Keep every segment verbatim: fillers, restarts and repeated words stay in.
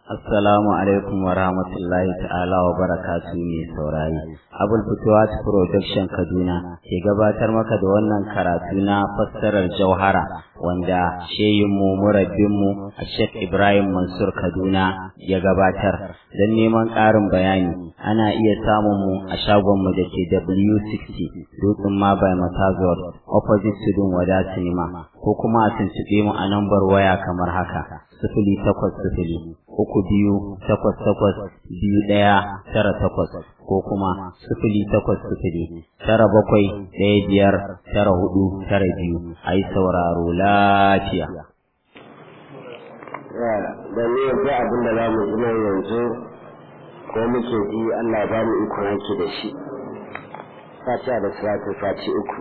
Assalamu alaikum wa rahmatullahi ta'ala wa barakatuhu mai saurari. Abul Futuwat Production Kaduna ke gabatar maka da wannan karatu na fassarar Jauhara wanda shehin mu murabbin mu Sheikh Ibrahim Mansur Kaduna ya gabatar. Dan neman ƙarin bayani ana iya samun mu a shagon mu dake W sixty Dutsen Mabai Matazor opposite Tudun Wada Cinema ko kuma a tuntuɓe mu a lambar waya kamar haka sifili takwas sifili uku biyu takwas takwas biyu ɗaya tara takwas ko kuma sifili takwas sifili tara bakwai ɗaya biyar tara hudu tara biyu a yi sauraro lafiya. Da ne yanzu abin da za mu ji nan yanzu ko muke ji Allah ba mu iko hanki da shi. Fatiha da salatu fati uku.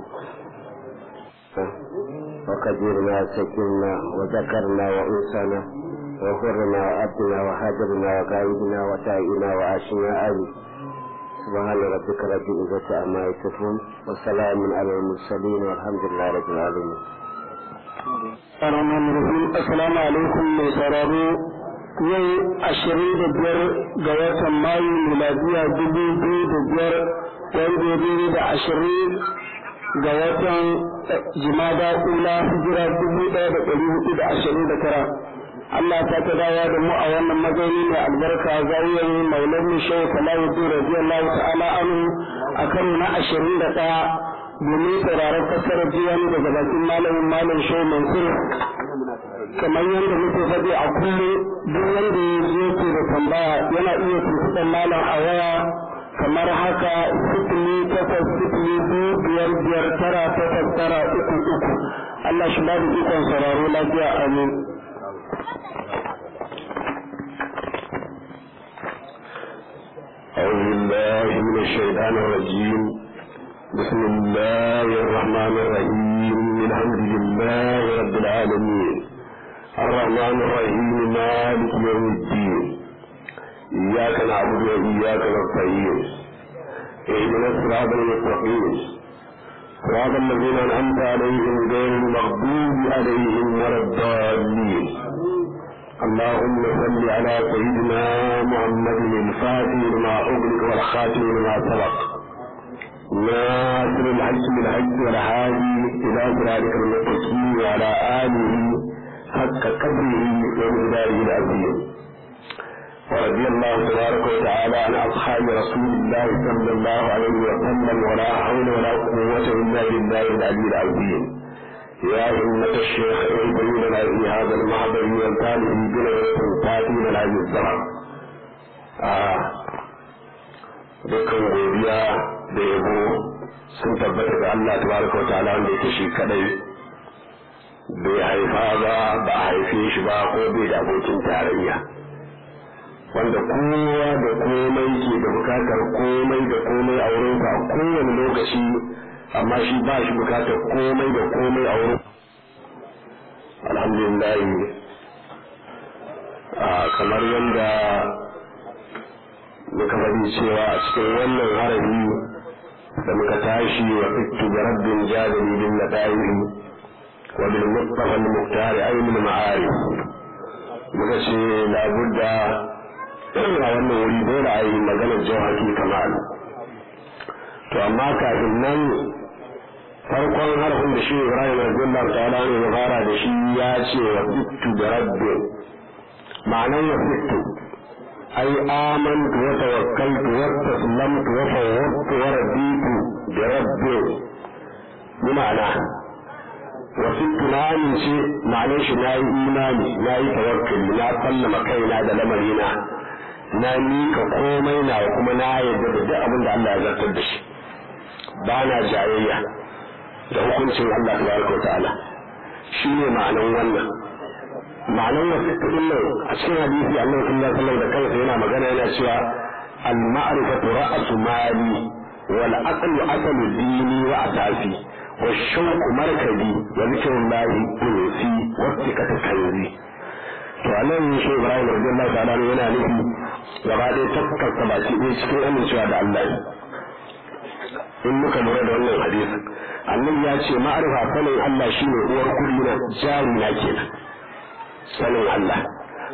وكبرنا وسكرنا وذكرنا وأنسانا وحرنا وأبدنا وهاجرنا وقائدنا وتائنا وعاشنا آمين سبحان ربك رب العزة عما يصفون وسلام على المرسلين والحمد لله رب العالمين. الرحمن الرحيم. السلام عليكم من سرارو yau ashirin da biyar ga watan Mayu miladiya dubu biyu da biyar wanda ya da ashirin ga watan Jumada ula hijira dubu ɗaya da ɗari hudu da ashirin da tara. Allah ta ta dawo da mu a wannan mazauni mai albarka zawiyar maulana shehu Salahuddin radiyallahu ta'ala anhu a karo na ashirin da ɗaya domin sauraron fassarar jiyani daga bakin malamin malam shehu Mansur. Kamar yadda muke faɗi a kullum duk wanda ya je ke da tambaya yana iya tuntuɓar malam a waya kamar haka sifili takwas sifili biyu biyar biyar tara takwas tara uku uku. Allah shi ba da ikon sauraro lafiya amin. أعوذ بالله من الشيطان الرجيم بسم الله الرحمن الرحيم الحمد لله رب العالمين الرحمن الرحيم مالك يوم الدين إياك نعبد وإياك نستعين اهدنا الصراط المستقيم صراط الذين أنعمت عليهم غير المغضوب عليهم ولا الضالين اللهم صل على سيدنا محمد الفاتح لما أغلق والخاتم لما سبق ناصر الحج بالحج والهادي إلى صراطك المستقيم وعلى آله حق قدره ومقداره العظيم ورضي الله تبارك وتعالى عن أصحاب رسول الله صلى الله عليه وسلم ولا حول ولا قوة إلا بالله العلي العظيم. يا أمة الشيخ اعبدوا لنا في هذا المحضر والتالي بلا تاتي لنا بالزرع. dukkan godiya da yabo sun tabbata ga Allah tabaraka wa ta'ala wanda yake shi kadai bai haifa ba ba a haife shi ba ko bai da abokin tarayya wanda kowa da komai ke da bukatar komai da komai a wurin a kowane lokaci amma shi ba shi bukatar komai da komai a wurin. Alhamdulillah kamar yadda muka faɗi cewa a cikin wannan harabi da muka tashi wa fitu da rabbin jadali bin nadairi wa bil mustafa al muhtari ainul ma'arif muka ce labudda a wannan wuri dole a yi maganar jawhari kamal. To amma kafin nan farkon harfin da shi Ibrahim radiyallahu ta'ala ne ya fara da shi ya ce wa fitu da rabbi ma'anar wa fitu ai amantu wa tawakkaltu wa taslamtu wa fawwadtu wa raditu bi rabbi bi ma'ana wa fitu na amince ma'anar shi na yi imani na yi tawakkali na sallama kaina da lamarina na mika komai na kuma na yarda da duk abin da Allah ya zartar da shi ba na jayayya da hukuncin Allah tabaraka wa ta'ala shi ne ma'anan wannan ma'anan wasu kudin nan a cikin hadisi Allah sallallahu alaihi wasallam da kansa yana magana yana cewa al ma'rifatu ra'su mali wal aqlu asalu dini wa asasi wa shawqu markabi wa zikrullahi kunsi wa tikatu kanzi. To anan shi Ibrahim radiyallahu ta'ala yana nufi gaba ɗaya takkar ta baki ɗaya cikin amincewa da Allah in muka lura da wannan hadisi annabi ya ce ma'arifa sanin Allah shine uwar kulli na jari na kenan sanin Allah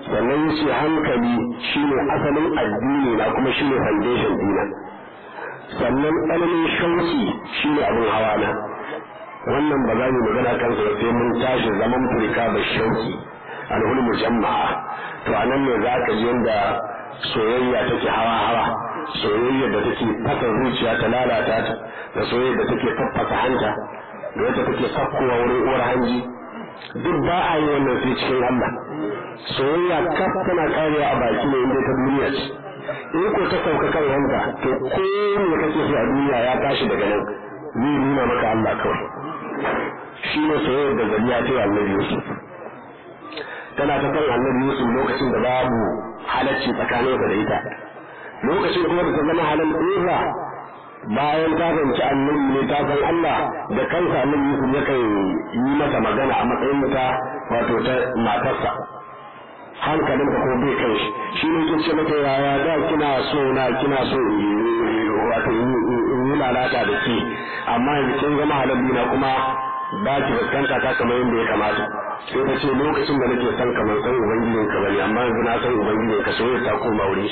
sannan yace hankali shine asalin addini na kuma shine foundation dina, sannan tsananin shauki shine abin hawa na. wannan ba za mu magana kansa ba sai mun tashi zaman furika da shauki alhulmu jama'a. to anan ne za ka ji yadda soyayya take hawa hawa, soyayya da take fasa zuciya ta lalata ta, da soyayya da take faffasa hanta, da wacce take sakkowa wurin uwar hanji. duk ba a yi wannan sai cikin Allah. soyayya kaf tana karewa a baki ne inda ta duniya ce. in ko ta sauka kan hanta to ko ne kake so a duniya ya tashi daga nan, ni nuna maka Allah kawai. shi ne soyayya da zariya ta yi annabi Yusuf. tana ta kan annabi Yusuf lokacin da babu halacci tsakanin da ita, lokacin kuma da ta zama halal ɗora bayan ta fahimci annabi ne ta san Allah da kansa. annabi Yusuf yakan yi mata magana a matsayin ta wato ta matarsa, hankalin ta ko bai kai shi ne ke ce mata yaya da kina so na kina so wato in yi lalata da ke, amma yanzu kin zama halalli na kuma ba ki fuskanta ta kamar yadda ya kamata. sai ta ce lokacin da nake son kamar san ubangijin ka bane, amma yanzu na san ubangijin ka soyayya ta koma wuri.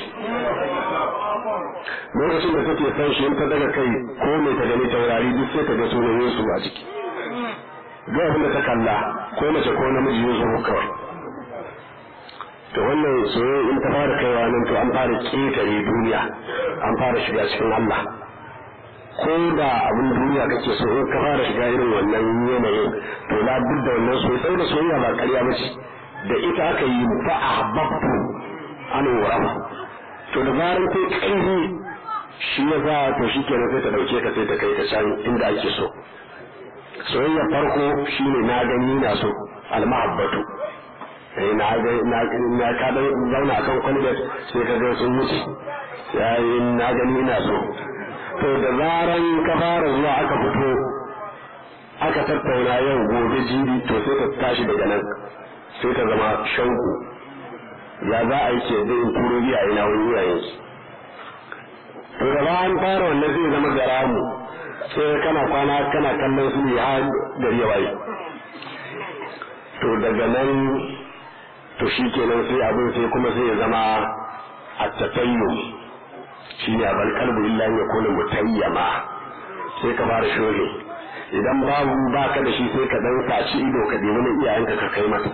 lokacin da take son shi in ta daga kai ko mai ta gani taurari duk sai ta ga sunan Yesu a ciki. ga abin da ta kalla ko mace ko namiji Yesu kawai. to wannan soyayya in ta fara kaiwa nan to an fara ƙetare duniya, an fara shiga cikin Allah. ko da abin duniya kake so in ka fara shiga irin wannan yanayin to la duk da wannan soyayya da soyayya ba ƙarya ba ce, da ita aka yi fa ahbabtu an wara. to da zaran kai ƙarfi shi ya za to shi kenan sai ta dauke ka sai ta kai ka can inda ake so. soyayya farko shine na gani na so almahabbatu. eh na ga na na ka da zauna akan kwalbat sai ka ga sun wuce yayi na gani na so. to da zaran ka fara zuwa aka fito aka tattauna yau gobe jibi to sai ta tashi daga nan sai ta zama shauku. ya za a yi ce da in turo biya ina wani yayin to da bayan fara wannan zai zama garamu, sai kana kwana kana kallon su ne har gari ya waye. to daga nan to shi kenan sai abin sai kuma sai ya zama a tafayyo, shi ne abin kalbu illa ya kone mutayyama. sai ka fara shoge, idan babu baka da shi sai ka dan saci ido ka ɗebi na iyayenka ka kai mata.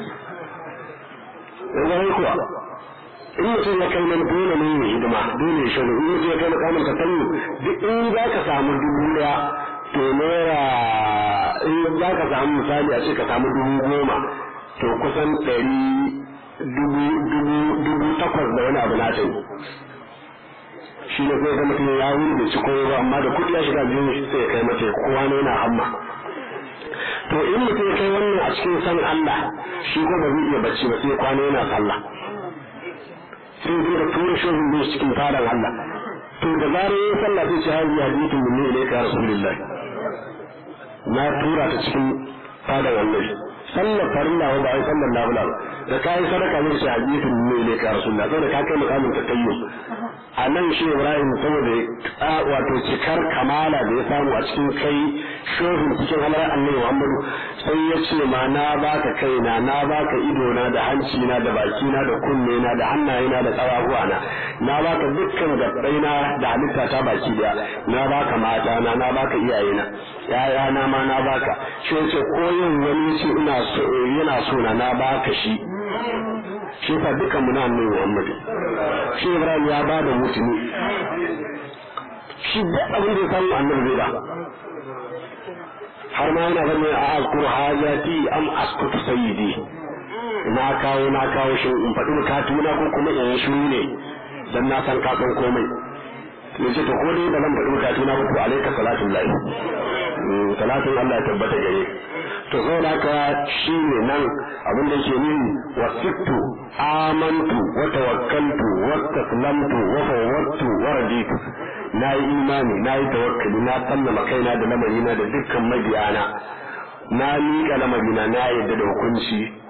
yanzu kuwa in mutum ya kai nan dole ne ya hidima, dole ya shoge. in mutum ya kai makamin ka tanyo duk in za ka samu dubu ɗaya to naira, in za ka samu misali a ce ka samu dubu goma to kusan ɗari dubu dubu dubu takwas da wani abu na ta yi. shi ne sai ga mutum ya wuri da ci koyo ba, amma da kuɗi ya shiga biyu shi sai ya kai mace kowa ne yana hamma. to in mutum ya kai wannan a cikin san Allah shi ko ba zai iya bacci ba sai kwana yana sallah, sai dai da tura shohin ne cikin fadan Allah. to da zarar yin sallah sai ce hayi hadithun min ilayka rasulullah, na tura ta cikin fadan Allah. sallar farilla wanda ai sallar nafila da kai sadaka ne shi hadithun min ilayka rasulullah, saboda ka kai mukamin takayyu. a nan shi Ibrahim saboda wato cikar kamala da ya samu a cikin kai shohin cikin halarar annabi Muhammadu sai ya ce ma na baka kaina, na baka idona da hanci na da baki na da kunne na da hannaye na da tsawaguwa na na baka dukkan gabbai na da halitta ta baki da na baka mata na na baka iyaye na yaya na ma na baka. shi ce koyin wani ce ina so yana so na na baka shi. shi fa dukkan mu na annabi Muhammadu. shi Ibrahim ya bada mutune, shi duk abin da ya samu annabi zai ba. har ma yana zama a azkuru hajati am askutu sayyidi, na kawo na kawo shi in faɗi bukatuna ko kuma in yi shiru ne dan na san ka san komai. ya ce to ko dai da zan faɗi bukatuna ko ko alaika salatun lahi, salatun Allah ya tabbata gare. to zo da ka shi ne nan abin da ke nuni wasittu amantu wa tawakkaltu wa taslamtu wa fawwadtu wa raditu. na yi imani, na yi tawakkali, na sallama kaina da lamarina da dukkan mabiyana, na miƙa lamarina, na yadda da hukunci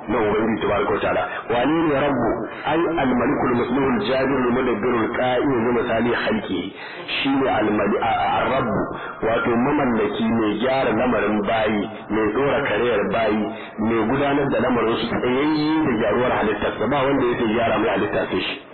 na ubangiji tabaraka wa ta'ala wani ne rabbu ai al-malikul muslimu al-jabir al-mudabbir al-qa'im bi misali khalqi shine al-mali ar-rabbu wato mamallaki mai gyara lamarin bayi mai dora kariyar bayi mai gudanar da lamarin su tsayayye da gyaruwar halittarsa ba wanda yake gyara mai halitta sai shi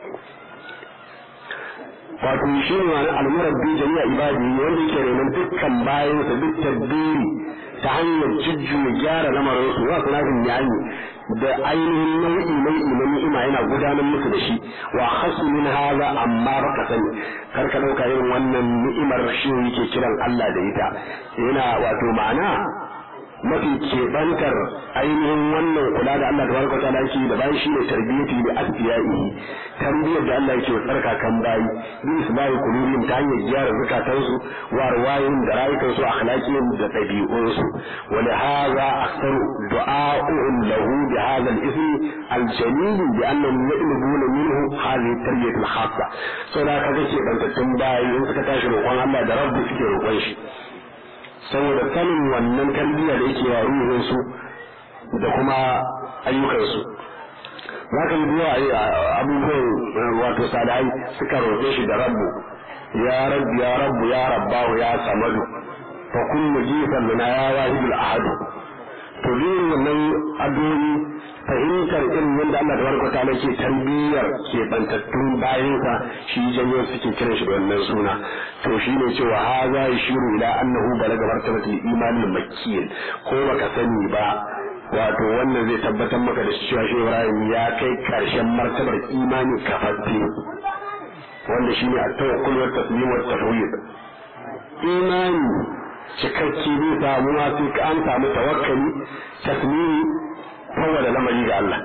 wato shi ne wani almurabbi jami'a ibadi wanda yake renon dukkan bayansa duk tabbiri ta hanyar jujjuya gyara lamarin su wa sunafin yayi da ainihin nau'i nau'i na ni'ima yana gudanar musu da shi wa khasu min hadha amma baka sani kar ka dauka irin wannan ni'imar shi yake kiran Allah da ita yana wato ma'ana mafi kebantar ainihin wannan kula da Allah tabaraka ta'ala yake da bayan shi ne tarbiyyati da asiyai tarbiyyar da Allah yake tsarka kan bayi bi isbahi kulubin ta hanyar gyara zakatansu wa arwayin da rayukansu akhlaqiyyin da tabi'unsu wa li hadha akthar du'a'un lahu bi hadha al-ism al-jalil bi annahum yaqlubuna minhu hadhihi at-tarbiyah al-khassa so da kaga ke bantattun bayi in suka tashi roƙon Allah da rabbi suke roƙon shi saboda sanin wannan tarbiyya da yake wa ruhinsu da kuma ayyukansu za ka yi zuwa abubuwan wato sadai suka roƙe shi da rabbu ya rabbu ya rabbu ya rabbahu ya samadu fa kun mujifan lana ya wahidul ahadu to yin wannan addu'o'i fahimtar irin yadda Allah da barka ta ke tarbiyyar ke bantattun bayansa shi janyo suke kiran shi da wannan suna to shi ne cewa haza yashiru ila annahu balaga martabatul imanin makkiyin ko baka sani ba wato wannan zai tabbatar maka da cewa shi Ibrahim ya kai karshen martabar imani kafaffe wanda shine at-tawakkul wa taslim wa tafwid imani cikakke zai samu sai ka an samu tawakkali tasmimi kowane lamari ga Allah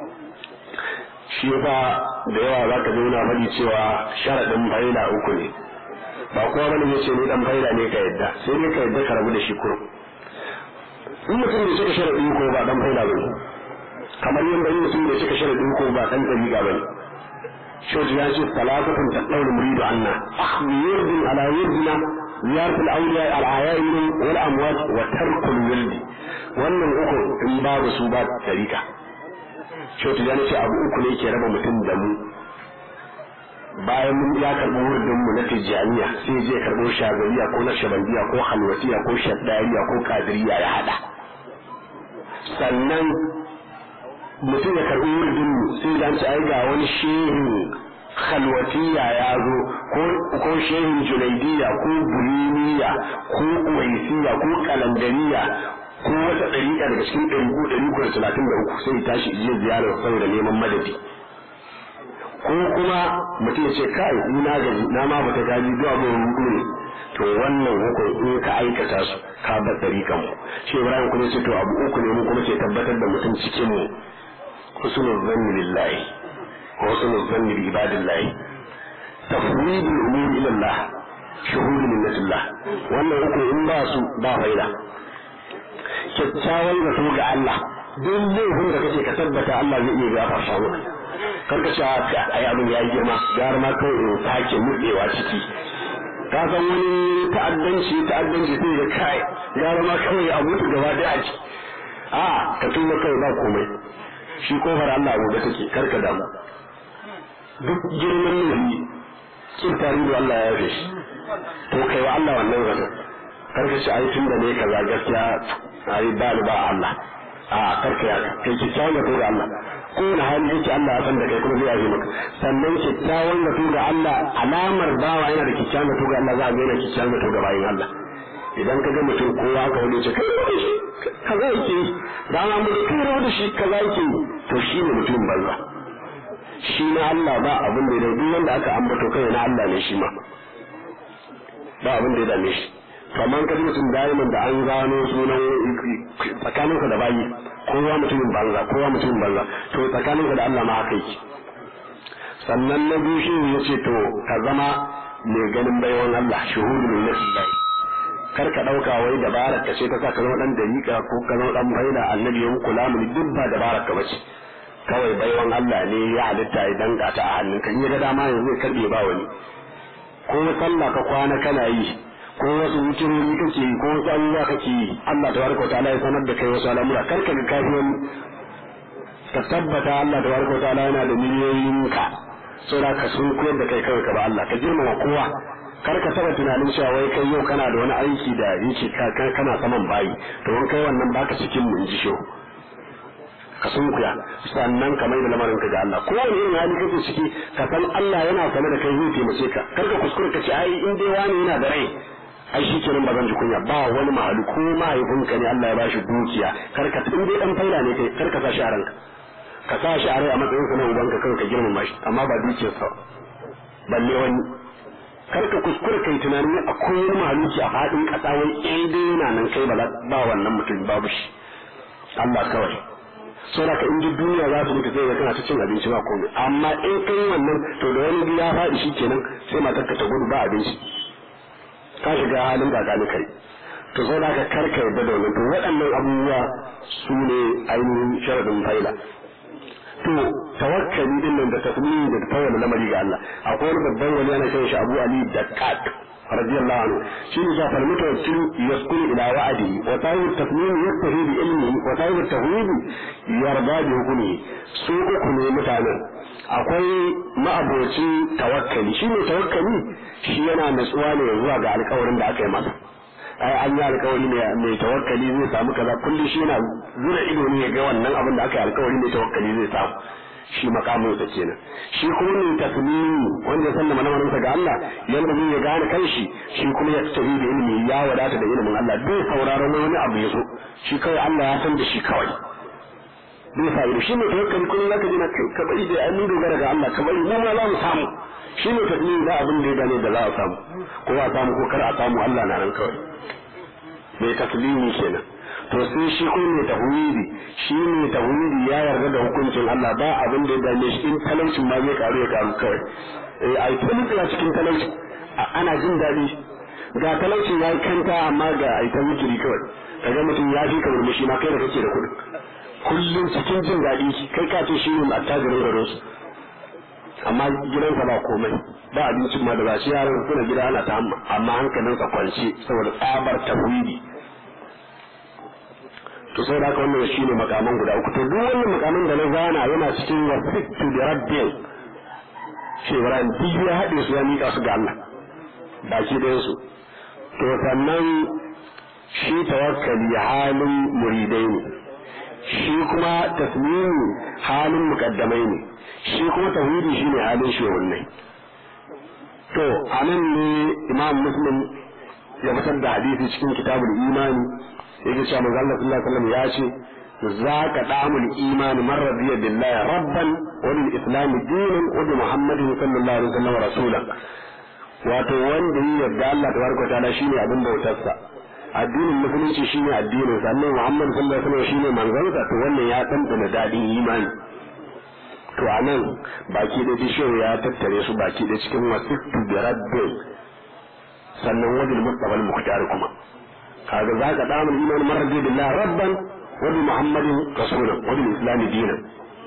shi ba da yawa za ka zauna faɗi cewa sharaɗin faida uku ne ba kowa bane ya ce ni dan faida ne ka yadda sai ne ka yadda ka rabu da shi kurum in mutum da suka sharaɗi ko ba dan faida bane kamar yadda in mutum da suka sharaɗi ko ba dan ɗariƙa bane shoji ya ce talatatun ta ɗaure muridu anna yurdin ala yurdina ziyaratul awliya al-ayayin wal amwat wa tarkul wildi wannan uku in babu su ba tarika shoji ya ce abu uku ne ke raba mutum da mu bayan mun ya karɓi wurin mu na tijaniya sai je karɓo shagariya ko na shabandiya ko halwatiya ko shaddariya ko kadiriya ya hada sannan mutum ya karɓi wurin mu sai da ci ai ga wani shehin khalwatiya ya zo ko shehin junaidiya ko bulimiya ko uwaisiya ko kalandariya ko wata ɗariƙa daga cikin ɗariƙo ɗariƙo da talatin da uku sai tashi iya ziyarar saboda neman madadi ko kuma mutum ya ce kai ni na gaji na ma bata gaji zuwa ga rubu ne to wannan hukun in ka aikata su ka bar ɗariƙan mu shi Ibrahim kuma ce to abu uku ne mu kuma ke tabbatar da mutum cikin mu husnul zanni lillahi wa husnul zanni bi ibadillahi tafwidul umuri ila Allah shuhud minnatillah wannan uku in ba su ba faida kyakkyawan zato ga Allah duk laifin da kake ka tabbata Allah zai iya gafarta maka karka ce ai abin ya yi girma gar ma kai in sake murdewa ciki ka san wani ta'addanci ta'addanci sai da kai gar ma kai a mutu gaba daya ci a ka tuba kai ba komai shi kofar Allah gobe take karka damu duk girman ne kin tarihi Allah ya yafe shi to kai wa Allah wannan zato karka ce ai tunda ne kaza gaskiya ai ba ba Allah a karka ya kai ki tsaya da Allah ko na hali yake Allah ya san da kai kuma zai yi maka sannan kyakkyawan zato ga Allah alamar bawa yana da kyakkyawan zato ga Allah za a ga yana kyakkyawan zato ga bayin Allah idan ka ga mutum kowa ka wani ce kai da shi kaza yake da an mu kai da shi kaza yake to shi ne mutum banza shi na Allah ba abin da ya duk wanda aka ambato kai na Allah ne shi ma ba abin da ya dame shi kamar ka mutum daiman da an gano sunan tsakaninka da bayi kowa mutumin banza kowa mutumin banza to tsakaninka da Allah ma haka yake sannan na biyu shi ya ce to ka zama mai ganin baiwan Allah shuhudu min nafsillahi kar ka dauka wai dabarar ka ce ta sa ka zama dan dariƙa ko ka zama dan faida annabi ya kula mu duk ba dabarar ka bace kawai baiwan Allah ne ya halitta idan ka ta a hannunka in ya ga dama yanzu zai karbe ba wani ko sallah ka kwana kana yi ko wasu mutumuri kake yi ko wasu abubuwa kake yi Allah tabaraka wa ta'ala ya sanar da kai wasu al'amura kar ka ga kafiyan ka tabbata Allah tabaraka wa ta'ala yana da miliyoyin ka saboda ka sun koyar da kai kawai ka ba Allah ka girmama kowa kar ka taba tunanin cewa wai kai yau kana da wani aiki da yake kana saman bayi to in kai wannan baka cikin mun ji sho ka sun kuya sannan ka mai da lamarin ka ga Allah ko wani irin hali kake ciki ka san Allah yana kame da kai zai taimake ka kar ka kuskure ka ce ai in dai wani yana da rai ai shi kenan ba zan ji kunya ba wani mahalu ko mahaifinka ne Allah ya bashi dukiya kar ka in dai dan faila ne kai kar ka sa shi a ranka ka sa shi a rai a matsayin sa na ubanka kawai ka girmama shi amma ba dukiyar sa balle wani kar ka kuskure kai tunanin akwai wani mahaluki a faɗin ƙasa wai eh dai yana nan kai ba ba wannan mutum babu shi Allah kawai saboda ka inji duniya za su duka sai ga kana ta cin abinci ba komai amma in kai wannan to da wani ya faɗi shi kenan sai matar ka ta gudu ba abinci ka shiga halin da gani kai to sai da ka karka yadda da wannan to waɗannan abubuwa su ne ainihin sharadin faila to tawakkali din nan da tasmini da tawalla lamari ga Allah akwai wani babban wani ana kiran shi Abu Ali Dakkat radiyallahu anhu shi ne zafar mutawakkil yaskunu ila wa'adi wa tayyib tasmini yaktahi bi ilmi wa tayyib tawhid yarda bi hukmi su uku ne mutanen akwai ma'abocin tawakkali shi ne tawakkali shi yana natsuwa ne zuwa ga alƙawarin da aka yi masa ai an yi alƙawari mai tawakkali zai samu kaza kullum shi yana zura ido ne ya ga wannan abin da aka yi alƙawari mai tawakkali zai samu shi makamin sa kenan shi kuma ne tasmini wanda ya sallama lamarinsa ga Allah yanda zai ya gane kanshi shi kuma ya tafi da ilimi ya wadata da ilimin Allah bai sauraron wani abu ya so shi kawai Allah ya san da shi kawai bai fa'ido shi ne tawakkali kullum zaka ji na ka bari da an dogara ga Allah ka bari mu ma za mu samu shi ne tasmini da abin da ya gane da za a samu ko a samu ko kar a samu Allah na ran kawai mai taslimi kenan to sai shi ko mai tauhidi shi ne tauhidi ya yarda da hukuncin Allah ba abin da ya dame shi in talaucin ma zai karu ya karu kawai eh ai tun da cikin talauci ana jin dadi ga talaucin yayi kanta amma ga ai ta wujiri kawai kaga mutum ya fi ka murmushi ma kai da kake da kuɗi kullum cikin jin dadi kai ka ce shi ne attajirin garin su amma gidansa ba komai ba abincin ma da ba shi yaran suna gida ana ta amma hankalinsa kwance saboda tsabar tauhidi to sai da wannan shine makaman guda uku to duk wannan makaman da na zana yana cikin wasitu da rabbil shi ran duk ya hade su ya mika su ga Allah baki da su to sannan shi tawakkali halin muridai ne shi kuma tasmimi halin mukaddamai ne shi kuma tauhidi shine halin shehunai to anan ne Imam Muslim ya fitar da hadisi cikin kitabul imani yake cewa manzo Allah sallallahu alaihi wasallam ya ce zaka damul imani man radiya billahi rabban wa lil islam dinan wa bi muhammadin sallallahu alaihi wasallam rasulan wato wanda ya yarda Allah tabaraka ta'ala shine abin bautarsa addinin musulunci shine addinin sa annabi Muhammad sallallahu alaihi wasallam shine manzonsa to wannan ya tantana dadin imani to anan baki da bishiyo ya tattare su baki da cikin wasitu bi rabbil sannan wajen mustafa al-mukhtar kuma kaga zaka damar iman marji billahi rabban wa bi muhammadin rasulan wa bil islam dinan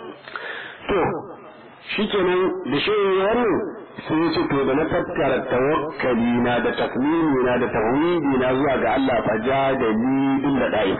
to shikenan da shi wannan sai ya ce to da na tattara tawakkali na da takmini na da tawhidi na zuwa ga Allah fajadali illa dai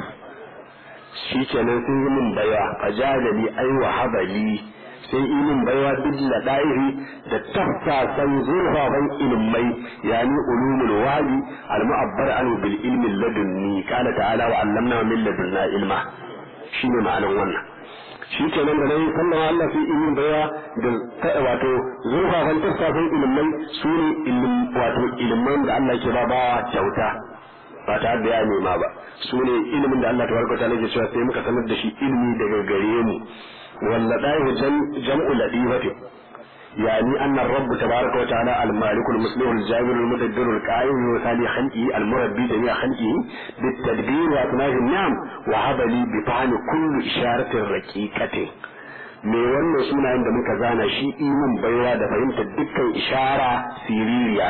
shikenan sai mun baya fajadali ai wa habali sai ilimin baiwa duk da dairi da tafsasan zurfafan ilimai yani ulumul wadi al-mu'abbar anhu bil ilmi ladunni qala ta'ala wa 'allamna min ladunna ilma shine ma'anar wannan shi kenan da nayi sallama Allah fi ilimin baiwa da wato zurfafan tafsasan ilimai sune ilimin wato ilimin da Allah ke ba bawa kyauta ba ta da ya nema ba sune ilimin da Allah tabaraka ta'ala ke cewa sai muka sanar da shi ilimi daga gare mu واللطائف جمع لطيفة يعني أن الرب تبارك وتعالى المالك المصلح الجابر المدبر القائم وثاني خلقه المربي جميع خلقه بالتدبير وأثناء النعم وهب لي بفهم كل إشارة رقيقة me wannan sunayen da muka zana shi imin baiwa da fahimtar dukkan ishara siririya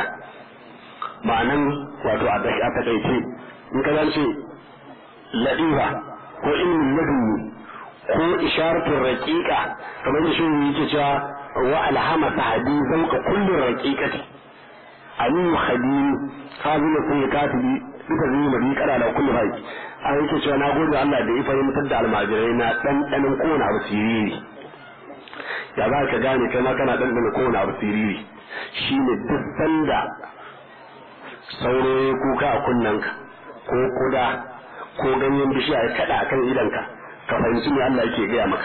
ma'anan wato a takaice in ka zance ladifa ko ilmin ladunni ko isharatun raqiqa kamar shi yake cewa wa alhama sahadi zauka kullu raqiqati amin khadim kazina sun katibi duka zai mari kada da kullu bai an yake cewa na gode Allah da ya fahimtar da almajirai na dan danin kowane abu siriri ya za ka gane kai ma kana dan danin kowane abu siriri shine duk sanda sauro ya kuka a kunnanka ko kuda ko ganyen bishiya ya kada akan idanka ka fahimci me Allah yake gaya maka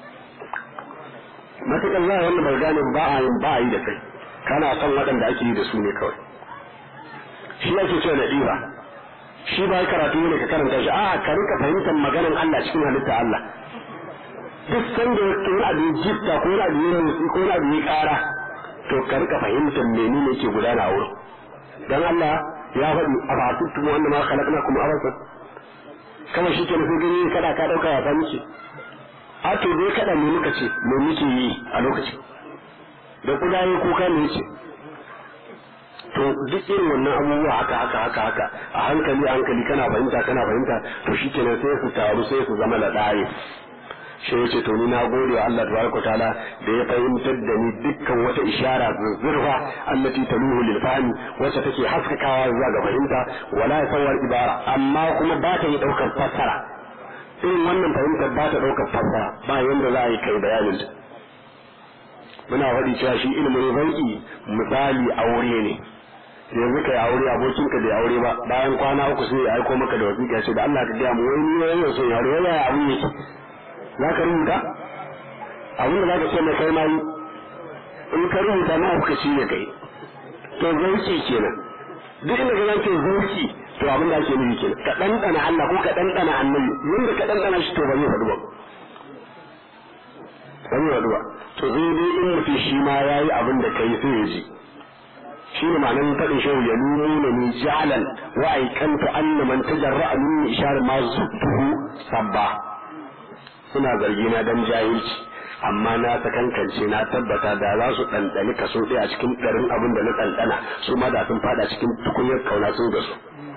matakan za wannan bai gane ba a yin ba a yi da kai kana son waɗanda ake yi da su ne kawai shi ake cewa nadiba shi ba karatu ne ka karanta shi a ka rika fahimtar maganar Allah cikin halitta Allah duk sanda wani abu ya jifta ko wani abu ya motsi ko wani abu ya kara to ka rika fahimtar menene ke gudana a wurin dan Allah ya faɗi a fatutu wanda ma khalaqnakum abasa kawai shi ke nufin gani kada ka dauka ya sami ce a to dai kada ne muka ce me muke yi a lokacin da kudaye kuka ne ce to duk irin wannan abubuwa haka haka haka haka a hankali a hankali kana fahimta kana fahimta to shi kenan sai su taru sai su zama da ɗaye shi yace to ni na gode wa Allah tabaraka taala da ya fahimtar da ni dukkan wata ishara zurfa allati taluhu lil fahmi wacce take haskakawa zuwa ga fahimta wala yasawar ibara amma kuma ba ta yi daukar fassara irin wannan fahimtar ba ta daukar fassara ba yanda za a yi kai bayanin ta muna faɗi cewa shi ilimin zauki misali aure ne yanzu kai aure abokinka bai aure ba bayan kwana uku sai ya aiko maka da wasiƙa ce da Allah ka gaya mu wai ni yayin son aure wai ya abu yake za ka rubuta abin da za ka ce mai kai ma yi in ka rubuta ma kuka shi ne kai to zauki kenan duk inda ka yanke zauki to abin da ake nufi kenan ka ɗanɗana Allah ko ka ɗanɗana annabi yanda ka ɗanɗana shi to ba zai faɗu ba ba zai faɗu ba to zai dai in mutum shi ma ya yi abin da kai sai ya ji shi ne ma'anar faɗin shehu ya nuna ni jalan wa aikanta anna man tajarra'a min ishar ma zuttuhu sabba suna zargi na dan jahilci amma na sakankance na tabbata da za su ɗanɗani kaso ɗaya a cikin ɗarin abin da na ɗanɗana su ma da sun fada cikin tukunyar kauna sun gasu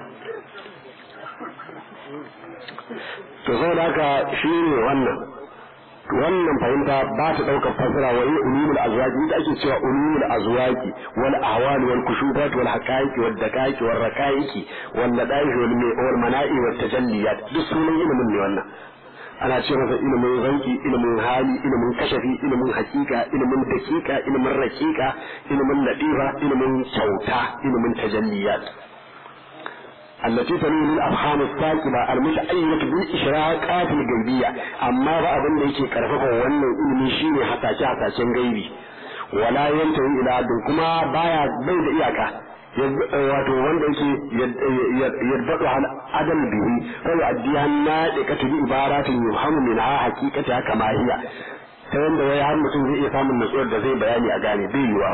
to saboda haka shi ne wannan wannan fahimta ba ta daukar fasara wa ulumul azwaqi da ake cewa ulumul azwaqi wal ahwal wal kushufat wal haqaiq wal daqaiq wal raqaiq wal ladaih wal mana'i wat tajalliyat duk sunan ilimin ne wannan ana ce masa ilimin zanki ilimin hali ilimin kashafi ilimin hakika ilimin dakika ilimin raqiqa ilimin ladifa ilimin kyauta ilimin tajalliyat التي تلين الأفهام الساكنة المتعينة بالإشراقات الغيبية أما بعض الناس كرفقه وأنه المشين حتى شاء غيبي ولا ينتهي إلى كما بايا بيد إياك wato wanda yake yadda hal adam bihi fa yu'addiha an-nadiqatu bi ibaratin yufhamu minha haqiqata kama hiya ta yanda wai har mutum zai iya samun nutsuwar da zai bayani a gane bai yiwa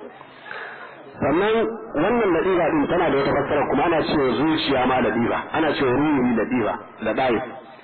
sannan wannan ladiba din tana da wata fassara kuma ana cewa zuciya ma ladiba ana cewa ruhi ladiba ladai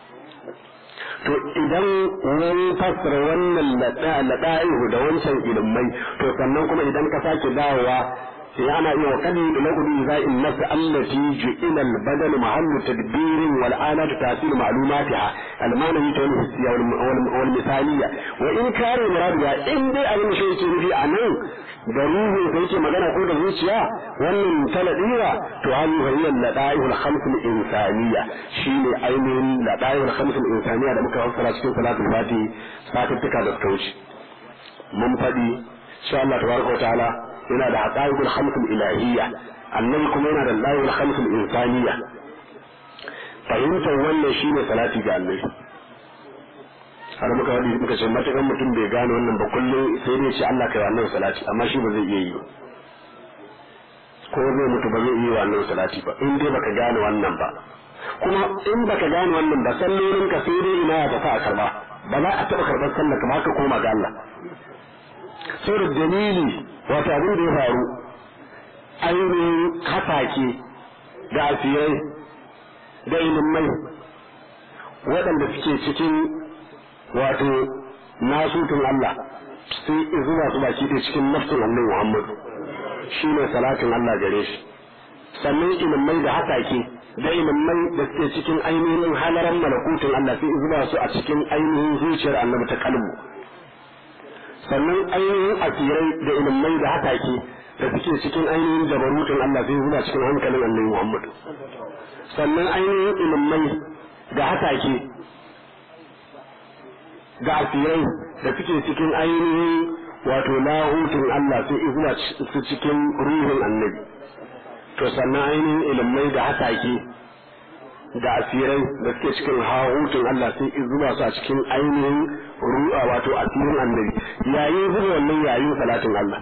to idan wani fassara wannan ladai da wancan ilimai to sannan kuma idan ka sake dawowa sai ana iya wakali ila kudi za'in nafs allati ju'ila al-badal mahallu tadbirin wal alat ta'sil ma'lumatiha al-manawi tawli hissiya wal misaliya wa in kare muradiya in dai abin da shi yake nufi anan da ruhu da yake magana ko da zuciya wannan taladira to hali hiya al-ladaihul khams al-insaniya shine ainihin ladaihul khams al-insaniya da muka fassara cikin salatul fati satuttuka da suka wuce mun faɗi insha Allah tabaraka wa ta'ala yana da haqaiqul khams al-ilahiyya annabi kuma yana da ladaihul khams al-insaniya fahimtar wannan shine salati ga annabi har muka wadi muka ce matakan mutum bai gane wannan ba kullum sai dai ce Allah kai wannan salati amma shi ba zai iya yi ba ko zai mutu ba zai iya wannan salati ba in dai baka gane wannan ba kuma in baka gane wannan ba sallolin ka sai dai ina ya tafi a karba ba za a taba karbar sallar ka ba ka koma ga Allah sai da dalili wato abin da ya faru ainihin hatake da asirai da ilimai waɗanda suke cikin wato nasutun Allah sai zuwa su baki da cikin nafsin Allah Muhammad shi ne salatin Allah gare shi sannan ilimai da hatake da ilimai da suke cikin ainihin halaran malakutun Allah sai zuwa su a cikin ainihin zuciyar annabi ta kalbu sannan ainihin asirai da ilimai da hatake da suke cikin ainihin jabarutun Allah sai zuwa cikin hankalin Annabi Muhammad sannan ainihin ilimai da hatake ga asirai da suke cikin ainihin wato lahutun Allah sai zuwa su cikin ruhin Annabi to sannan ainihin ilimai da hatake da asirai da suke cikin hahutun Allah sai zuwa su a cikin ainihin ru'a wato asirin Annabi yayin zuwa wannan yayin salatin Allah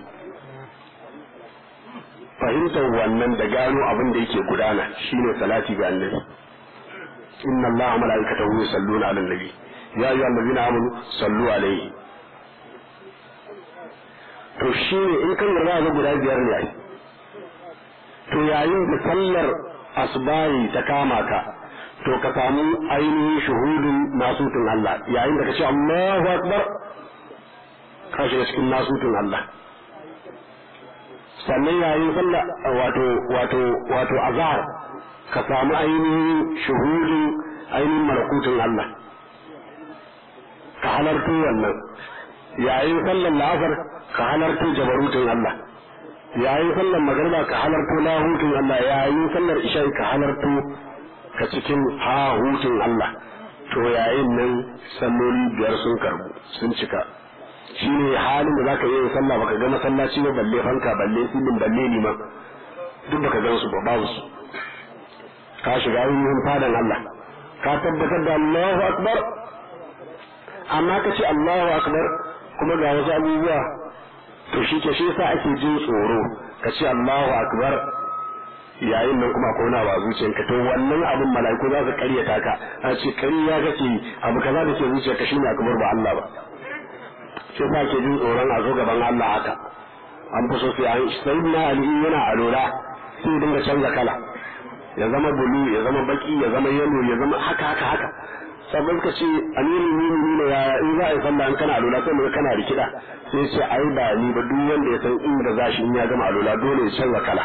fahimtar wannan da gano abin da yake gudana shine salati ga Annabi inna Allaha malaikatahu yusalluna 'alan nabi ya ayyuhal ladzina amanu sallu alaihi to shine in kan yarda ga guda biyar ne ai to yayin da sallar asbahi ta kama ka to ka samu ainihin shuhudin nasutun Allah yayin da ka ce Allahu akbar ka shiga cikin nasutun Allah sannan yayin sallah wato wato wato azhar ka samu ainihin shuhudin ainihin malakutun Allah ka halarta wannan yayin sallar la'asar ka halarta jabarutun Allah yayin sallar magariba ka halarta lahutun Allah yayin sallar isha ka halarta ka cikin hahutun Allah to yayin nan salloli biyar sun karbu sun cika shine halin da zaka yi sallah baka ga masallaci ba balle fanka balle silin balle liman duk baka gan su ba babu su ka shiga yin fadan Allah ka tabbatar da Allahu akbar amma ka ce Allahu akbar kuma ga wasu abubuwa to shi ke shi yasa ake jin tsoro ka ce Allahu akbar yayin nan kuma ko na ba zuciyarka to wannan abin mala'iku za su karyata ka a ce kariya kake abu kaza da ke zuciyarka shine akbar ba Allah ba sai sa ke jin tsoron a zo gaban Allah haka an fi so sai an sayyidina Ali yana alola sai dinga canza kala ya zama bulu ya zama baki ya zama yalo ya zama haka haka haka sabon ka ce amirin mumini ne ya in za a yi sallah an kana alola sai mu kana rikida sai ce ai ba ni ba duk wanda ya san inda za shi in ya gama alola dole ya canza kala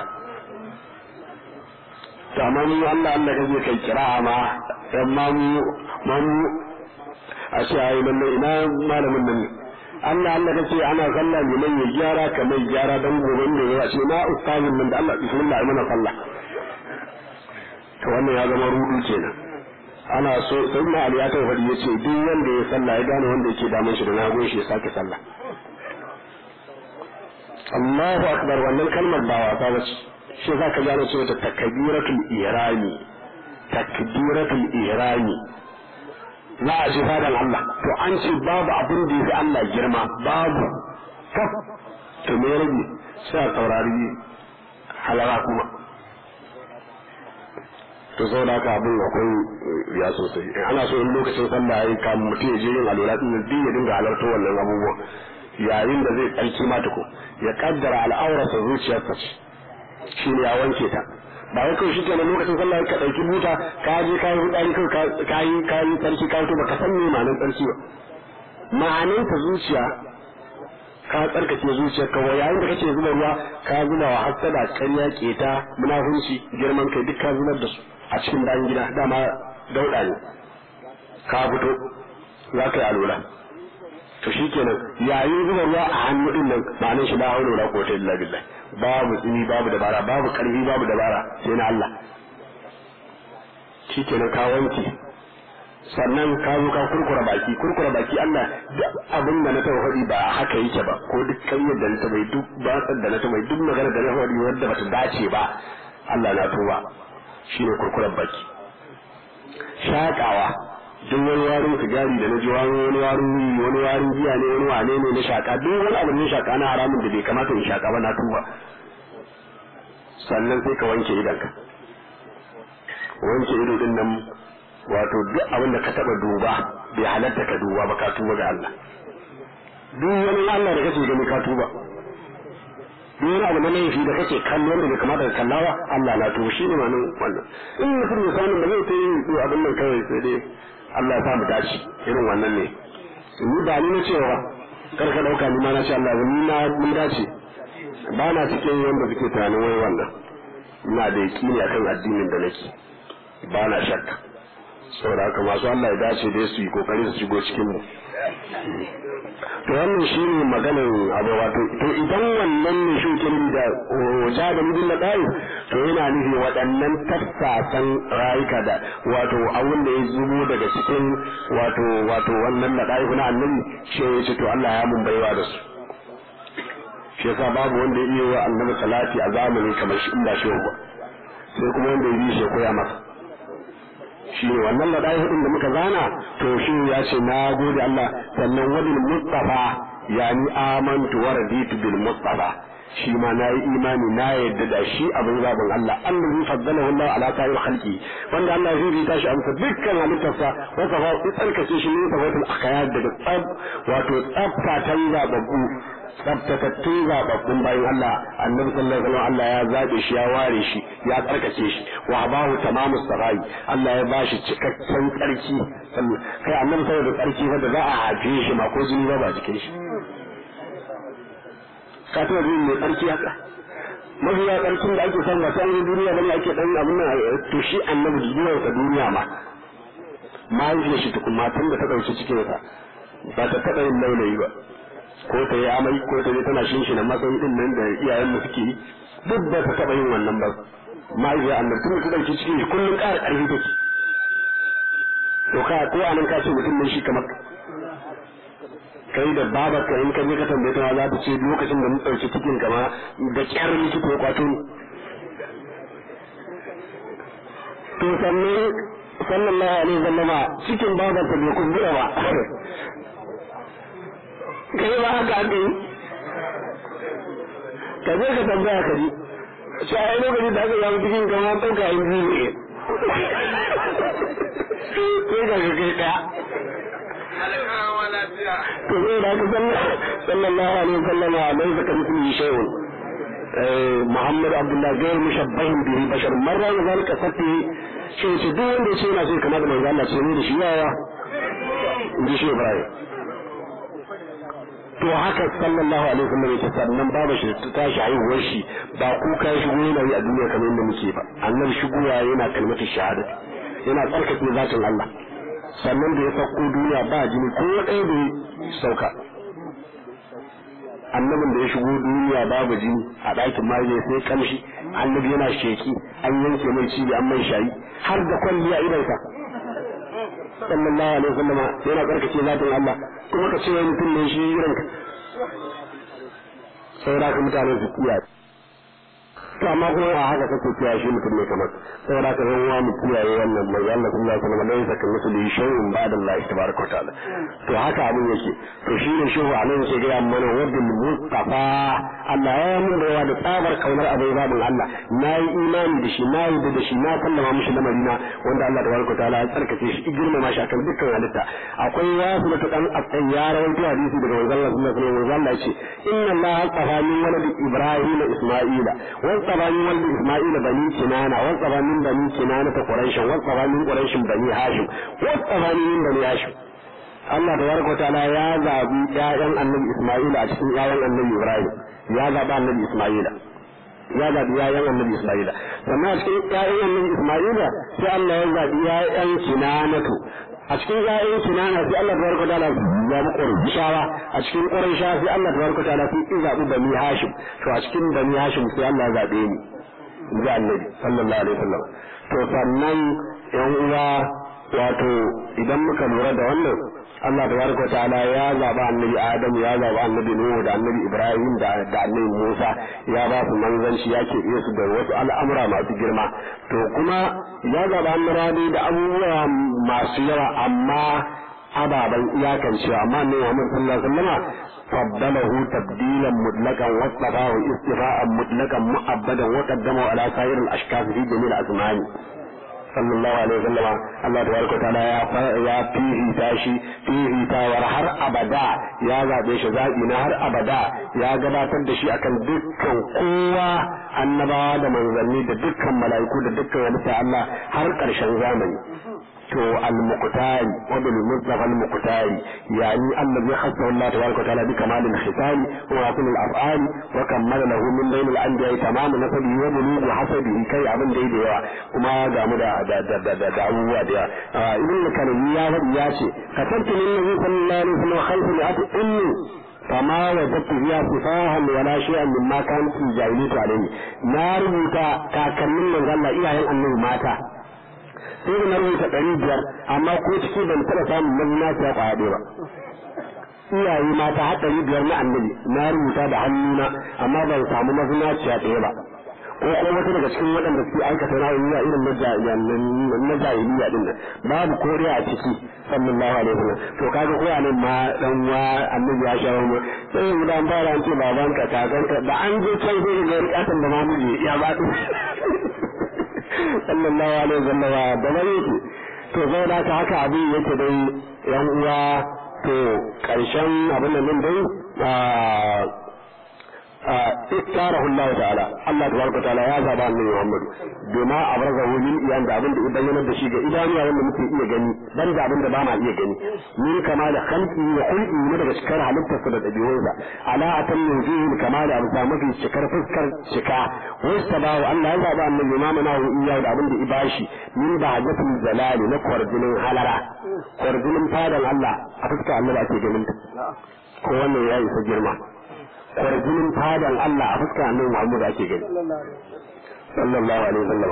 to amma mu Allah Allah kaje kai kira'a ma amma mu mu a ce ai nan ina malamin nan Allah Allah kace ana sallah liman ya gyara kamar gyara dan gobe ne ya ce na ustazin nan da Allah bismillah mana sallah to wannan ya zama rudu kenan ana so sai na Ali ya tafi yace duk wanda ya sallah ya gane wanda yake damun shi da nago shi ya sake sallah Allahu akbar wannan kalmar ba wasa bace shi zaka gane cewa ta takbiratul ihrami takbiratul ihrami za a ji fadan Allah to an ce babu abin da yafi Allah girma babu kaf to me rage sai taurari halara kuma to sau da haka abin akwai ya sosai ana so in lokacin sallah yayi kamun mutum ya je yin alwala din din ya dinga halarta wannan abubuwa yayin da zai tsarki mata ko ya kaddara al'aurarsa zuciyarsa ce shi ne ya wanke ta ba wai kawai shi ke nan lokacin sallah ka ɗauki buta ka je ka yi hudari kawai ka yi ka yi tsarki ka fito ba ka san me ma'anar tsarki ba ma'anar ta zuciya ka tsarkake zuciyar ka yayin da kake zuba ruwa ka zuba wa hasada ƙarya keta munafunci girman kai duk ka zubar da su a cikin bayan gida dama dauɗa ne ka fito za ka yi alwala to shi kenan yayin zuba ruwa a hannu din nan ma'anar shi ba haula wala quwwata illa billah babu tsini babu dabara babu karfi babu dabara sai na Allah shi kenan ka wanke sannan ka zo ka kurkura baki kurkura baki Allah duk abin da na taɓa faɗi ba haka yake ba ko duk kayyar da na taɓa duk batsar da na taɓa duk magana da na faɗi wanda bata dace ba Allah na tuba shine kurkurar baki shakawa duk wani warin sigari da na ji wani wani warin wani warin giya ne wani wane ne na shaka duk wani abu ne shaka na haramun da bai kamata in shaka ba na tuba sannan sai ka wanke idanka wanke ido din nan wato duk abin da ka taba duba bai halatta ka duba ba ka tuba ga Allah duk wani Allah da kake gani ka tuba duk wani abu na laifi da kake kallo wanda bai kamata ka kallawa Allah na tuba shine ma nan wannan in mutum ya sanin da zai ta yi abin nan kawai sai dai Allah ya sa mu dace irin wannan ne ni ba ni na cewa kar ka dauka ni ma na ce Allah ni na mun dace ba na cikin wanda suke tunanin wai wannan ina da yakini akan addinin da nake ba na shakka saboda haka masu Allah ya dace da su yi kokari su shigo cikin mu to wannan shine maganar abu wato to idan wannan ne shi ke da waja da midin da dai to yana nufi waɗannan tafsasan rayuka da wato abun da ya zubo daga cikin wato wato wannan da dai na annabi shi ya ce to Allah ya mun baiwa da su shi yasa babu wanda ya yi wa annabi salati a zamani kamar shi inda shi ba sai kuma wanda ya yi shi koya masa shi ne wannan ladai hudin da muka zana to shi ya ce na gode Allah sannan wadil mustafa yani amantu wa raditu bil mustafa shi ma na yi imani na yadda da shi abin zaɓin Allah Allah zai faddala wallahu ala sa'ir khalqi wanda Allah zai rita shi amsa dukkan halittarsa wasa fa tsarkake shi ne tawatul akhayat daga tsab wato tsabtatan zababbu tsabtatattun zababbun bayan Allah annabi sallallahu alaihi wasallam Allah ya zabe shi ya ware shi ya tsarkake shi wa abahu tamamus sarai Allah ya bashi cikakken tsarki kai annabi saboda tsarki fa da za a hafe shi ma ko jini ba ba jikin shi ka tuna jini mai tsarki haka mafiya tsarkin da ake samu ba sai an duniya bane ake dan abin nan to shi annabi zuwa sa duniya ma mahaifiyar shi tukun matan da ta dauki cikin sa ba ta taɓa yin laulayi ba ko ta yi amai ko ta je tana shinshina matsayi din nan da iyayen mu suke yi duk ba ta taɓa yin wannan ba mahaifiyar annabi tun da ta dauki cikin shi kullum ƙara ƙarfi take to ka ko anan ka ce mutum ne shi kamar kai da babar ka in ka je ka tambaye ta za ta ce lokacin da mun dauki cikin kama da kyar likita ya kwato ni to sannan sallallahu alaihi wasallama cikin babar ta bai kumbura ba kai ba haka aka yi ka je ka tambaya ka ji sai ai lokacin da aka yi cikin kama ɗauka in ji ne sai ka ga kai ɗaya to zai da aka sallallahu alaihi wasallam alaihi zaka mutum yi shay'un Muhammad Abdullah gair mushabbahin bihi bashar marra ya zalika sati shi ce duk wanda ya ce yana so kamar da manzo Allah ce ne da shi yawa inji shi Ibrahim to haka sallallahu alaihi wasallam yake sannan babu shi ta tashi haihuwar shi ba kuka shi goyi na yi a duniya kamar yadda muke ba annabi shigowa yana kalmatu shahada yana tsarkake zatin Allah sannan da ya sauko duniya ba jini ko ɗaya da ya sauka annabin da ya shigo duniya babu jini a ɗakin mariya sai kamshi annabi yana sheki an yanke mai cibi an mai shayi har da kwalli a idansa sallallahu alaihi wasallama yana tsarkake zatin Allah kuma ka ce wani mutum ne shi irin ka saboda ka mutane su kiyaye to amma kuma a haka kake kiyaye shi mutum ne kamar saboda ka yan uwa mu kiyaye wannan mai Allah sallallahu alaihi wasallam dai saka musu da shay'un ba'da Allah tabaraka wa ta'ala to haka abin yake to shi ne shehu alaihi sai ga mana wadin mustafa Allah ya mun da da tsabar kaunar abai babin Allah nayi imani da shi nayi da shi na sallama mishi lamarina wanda Allah tabaraka wa ta'ala ya tsarkake shi girmama shi akan dukkan halitta akwai wasu da dan at-tayyara wani hadisi daga manzon Allah sallallahu alaihi wasallam Allah ya ce inna Allah qafa min walad Ibrahim Isma'ila wa وانصبا من ولد إسماعيل بني كنانة وانصبا من بني كنانة قريشا وانصبا من قريش بني هاشم وانصبا من بني هاشم Allah tabaraka wa ta'ala ya zabi ƴaƴan Annabi Isma'ila a cikin ƴaƴan Annabi Ibrahim ya zabi Annabi Isma'ila ya zabi ƴaƴan Annabi Isma'ila sannan a cikin ƴaƴan Annabi Isma'ila sai Allah ya zabi ƴaƴan Kinanatu a cikin ƴaƴan Kinana sai Allah tabaraka wa ta'ala ya bi Qurayshawa a cikin Qurayshawa sai Allah tabaraka wa ta'ala sai ya zabi Bani Hashim to a cikin Bani Hashim sai Allah ya zabe ni ga Annabi sallallahu alaihi wasallam to sannan ƴan uwa wato idan muka lura da wannan Allah tabaraka wa ta'ala ya zaba Annabi Adam ya zaba Annabi Nuhu da Annabi Ibrahim da da Annabi Musa ya ba su manzanci ya ke iya su da wasu al'amura masu girma to kuma ya zaba annabawa da abubuwa masu yawa amma ababan iyakan cewa amma ne Muhammad sallallahu alaihi wasallam faddalahu tabdilan mutlaqan wa tabahu istifa'an mutlaqan mu'abbadan wa qaddama ala sa'ir al-ashkaf fi jami' al-azmani sallallahu alaihi wasallam Allah tabaraka wa ta'ala ya ya fihi tashi fihi tawar har abada ya zabe shi zabi na har abada ya gabatar da shi akan dukkan kowa annabawa da manzanni da dukkan mala'iku da dukkan wani Allah har karshen zamani to al-muqtari wa bil mustafa al-muqtari yani allazi khassahu Allah tabaraka wa ta'ala bi kamal al-khitam wa akul al-af'al wa kammala lahu min bayn al-anbiya tamam nasabi wa bulugh hasabihi kai abin da yake yawa kuma ga mu da da da da da abubuwa da ibn kalimi ya faɗi ya ce katantu min nabi sallallahu alaihi wasallam khalfu li'ati ummi فما وجدت فيها صفاها ولا شيئا مما كانت في الجاهلية عليه نار موتا كاكرمين من الله إياه أنه ماتا sai da na rubuta ɗari biyar amma ko ciki ban taɓa samun mazinaciya ƙwaya ɗaya ba iyaye mata har ɗari biyar na annabi na rubuta da hannuna amma ban samu mazinaciya ɗaya ba ko kuma wata daga cikin waɗanda su aikata ra'ayoyi irin na jahiliya din nan babu koriya a ciki sallallahu alaihi wasallam to kaga ko anan ma dan wa annabi ya shawo mu sai mu dan fara an ce baban ka kakan ka da an je kai zai ga rikatan da mamuje ya ba du sallallahu alaihi wasallam da mai to zai da haka abin yake dai yan uwa to karshen abin nan dai اختاره الله تعالى الله تبارك وتعالى يا زبان النبي محمد بما أبرزه من إيان دا abin da idan da shi ga idaniya wanda muke iya gani dan da abin da ba ma iya gani min kamal khalqi wa khulqi ne daga cikar halittar sa da dabi'unsa ala atam yujihi kamal abu sa mafi cikar fuskar cika wastabahu Allah ya zaba annabi imamu na iya da abin da ibashi min da hajjatul jalali na kwarjinin halara kwarjinin fadan Allah a fuskar Allah ake ganin ko wannan ya isa girma kwarjinin fadan Allah a fuskar annabi Muhammad ake gani sallallahu alaihi wasallam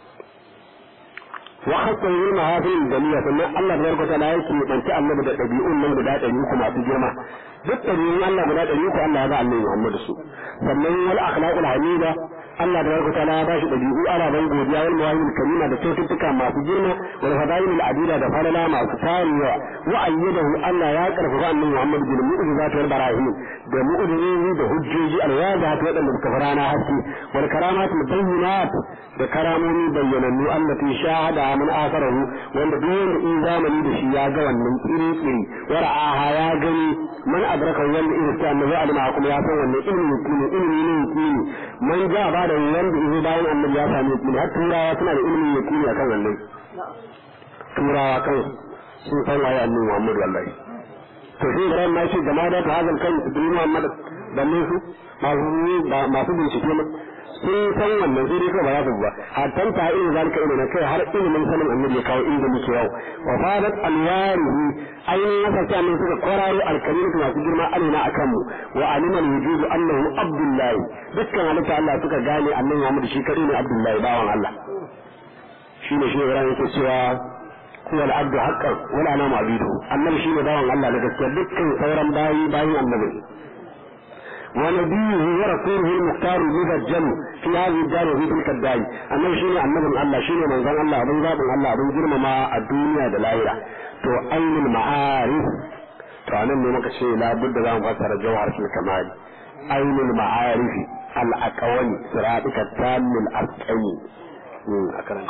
wa hatta yin mahafil jami'a sannan Allah da yarkata da yake banci annabi da dabi'un nan guda ɗari uku masu girma duk dabi'un Allah guda ɗari uku Allah ya ba annabi Muhammad su sannan wal akhlaqul hamida Allah da yarkata da ya ba shi dabi'u ala ban godiya wal mawahibul karima da kyaututtuka masu girma wal fadailul adida da falala masu tariwa wa ayyadahu Allah ya karfafa annabi Muhammad bil mu'jizati wal barahim da mu'jizozi da hujjoji alwazihat wadanda suka farana haske wal karamatul bayyinat da karamomi bayyanannu allati shahada man asarahu wanda duk wanda in zamani da shi ya ga wannan kiri-kiri wara'aha ya gani man adraka wanda in ta annabi alima kuma ya san wannan ilmi ne ilmi ne ne man ja ba da wanda in bayan annabi ya sami ilmi har turawa suna da ilmi ne akan wannan turawa kan sun san waye annabi Muhammad wallahi to sai da ma shi jama'a da hazal kan ibnu Muhammad da ne su masu masu bincike ne sun san wannan sai dai kai ba za su ba hatta ta irin zalika irin na kai har ilimin sanin annabi ya kawo inda muke yau wa fadat alwarihi ainihin wasa ne suka kwararo alkalimatu masu girma alina akan mu wa alima alwujud annahu abdullahi dukkan halitta Allah suka gane annabi Muhammad shi kadai ne abdullahi bawan Allah shine shi Ibrahim yake cewa huwa al-abdu haqqan wala namu abidu annabi shine bawan Allah da gaskiya dukkan sauran bayi bayin annabi ونبيه ورسوله المختار المبجل في هذه الدار وفي تلك الدار أنه شيء النبي الله شيء من ذن الله أبن ذات الله أبن جرم ما الدنيا دلائرة تو أين المعارف تو أنا نمك شيء لا بد أن أفسر جوهر في الكمال أين المعارف الأكوان صراطك التام الأسكني أكرم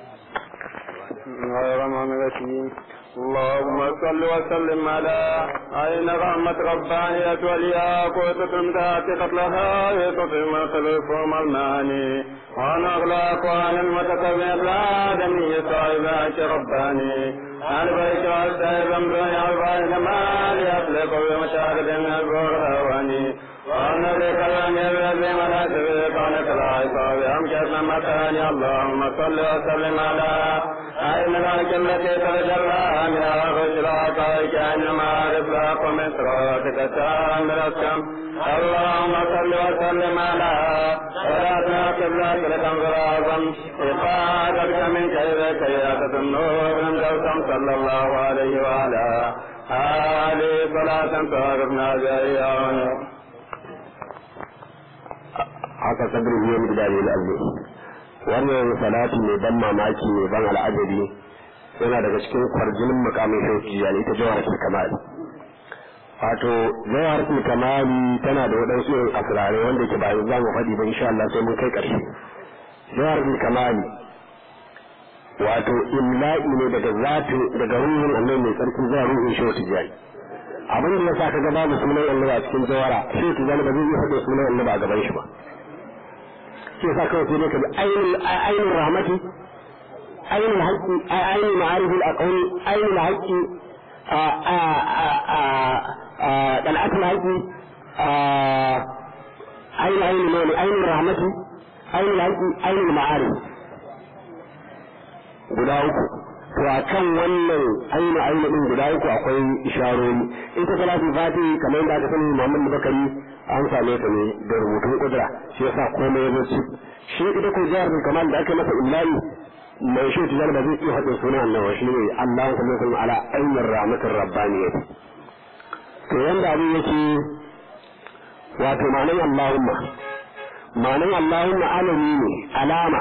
غير الرحيم اللهم صل وسلم على عين رحمة ربانية والياقوت تمتات قتلها يتطعم الخلف المعنى وعن أغلاق عن المتكبر الآدمي صاحبات رباني عن بيت والسيد أمرني عرفان كمال يخلق بمشاهد البرهواني وأن ذلك الأمير الذي مناسب قانك العصاب أمكسنا مكاني اللهم صل وسلم على عين ذلك التي تجلى منها غشرات كأن المعارف لاق من صراطك سام الأسكم اللهم صل وسلم على صلاتنا قبلك لتنظر أعظم إفادتك من كيد كيادة النور من جوسم صلى الله عليه وعلى آله صلاة تعرفنا بها haka sabrin ne mu da al'azmi wannan salati ne ban mamaki ne ban al'ajabi yana daga cikin kwarjinin makamin shauki yani ita jawharatul kamal wato jawharatul kamal tana da wadansu irin asrare wanda yake ba za mu faɗi ba insha Allah sai mun kai ƙarshe jawharatul kamal wato imla'i ne daga zatu daga ruhin Allah mai tsarki zuwa ruhin shauki jari abin da yasa kaga babu sunan Allah a cikin jawara shauki jari ba zai iya faɗa sunan Allah a gaban shi ba sai sa kawai sai dai ka bi ainihin rahmati عين الحق عين معارف الأقوال عين الحق طلعت الحق عين عين مال عين الرحمة عين الحق عين المعارف guda uku to akan wannan aina aina din guda uku akwai isharori ita salatu fati kamar yadda aka sani Muhammad Bakari an same ta ne da rubutun kudura shi yasa komai ya zo shi ita ko jihar kamal da aka masa illahi mai shi tijar da zai iya haɗin sunan annabawa shi ne Allah kuma sun ala ainihin rahmatin rabbaniyya to yanda abin yake wato ma'anin Allahumma ma'anin Allahumma alami ne alama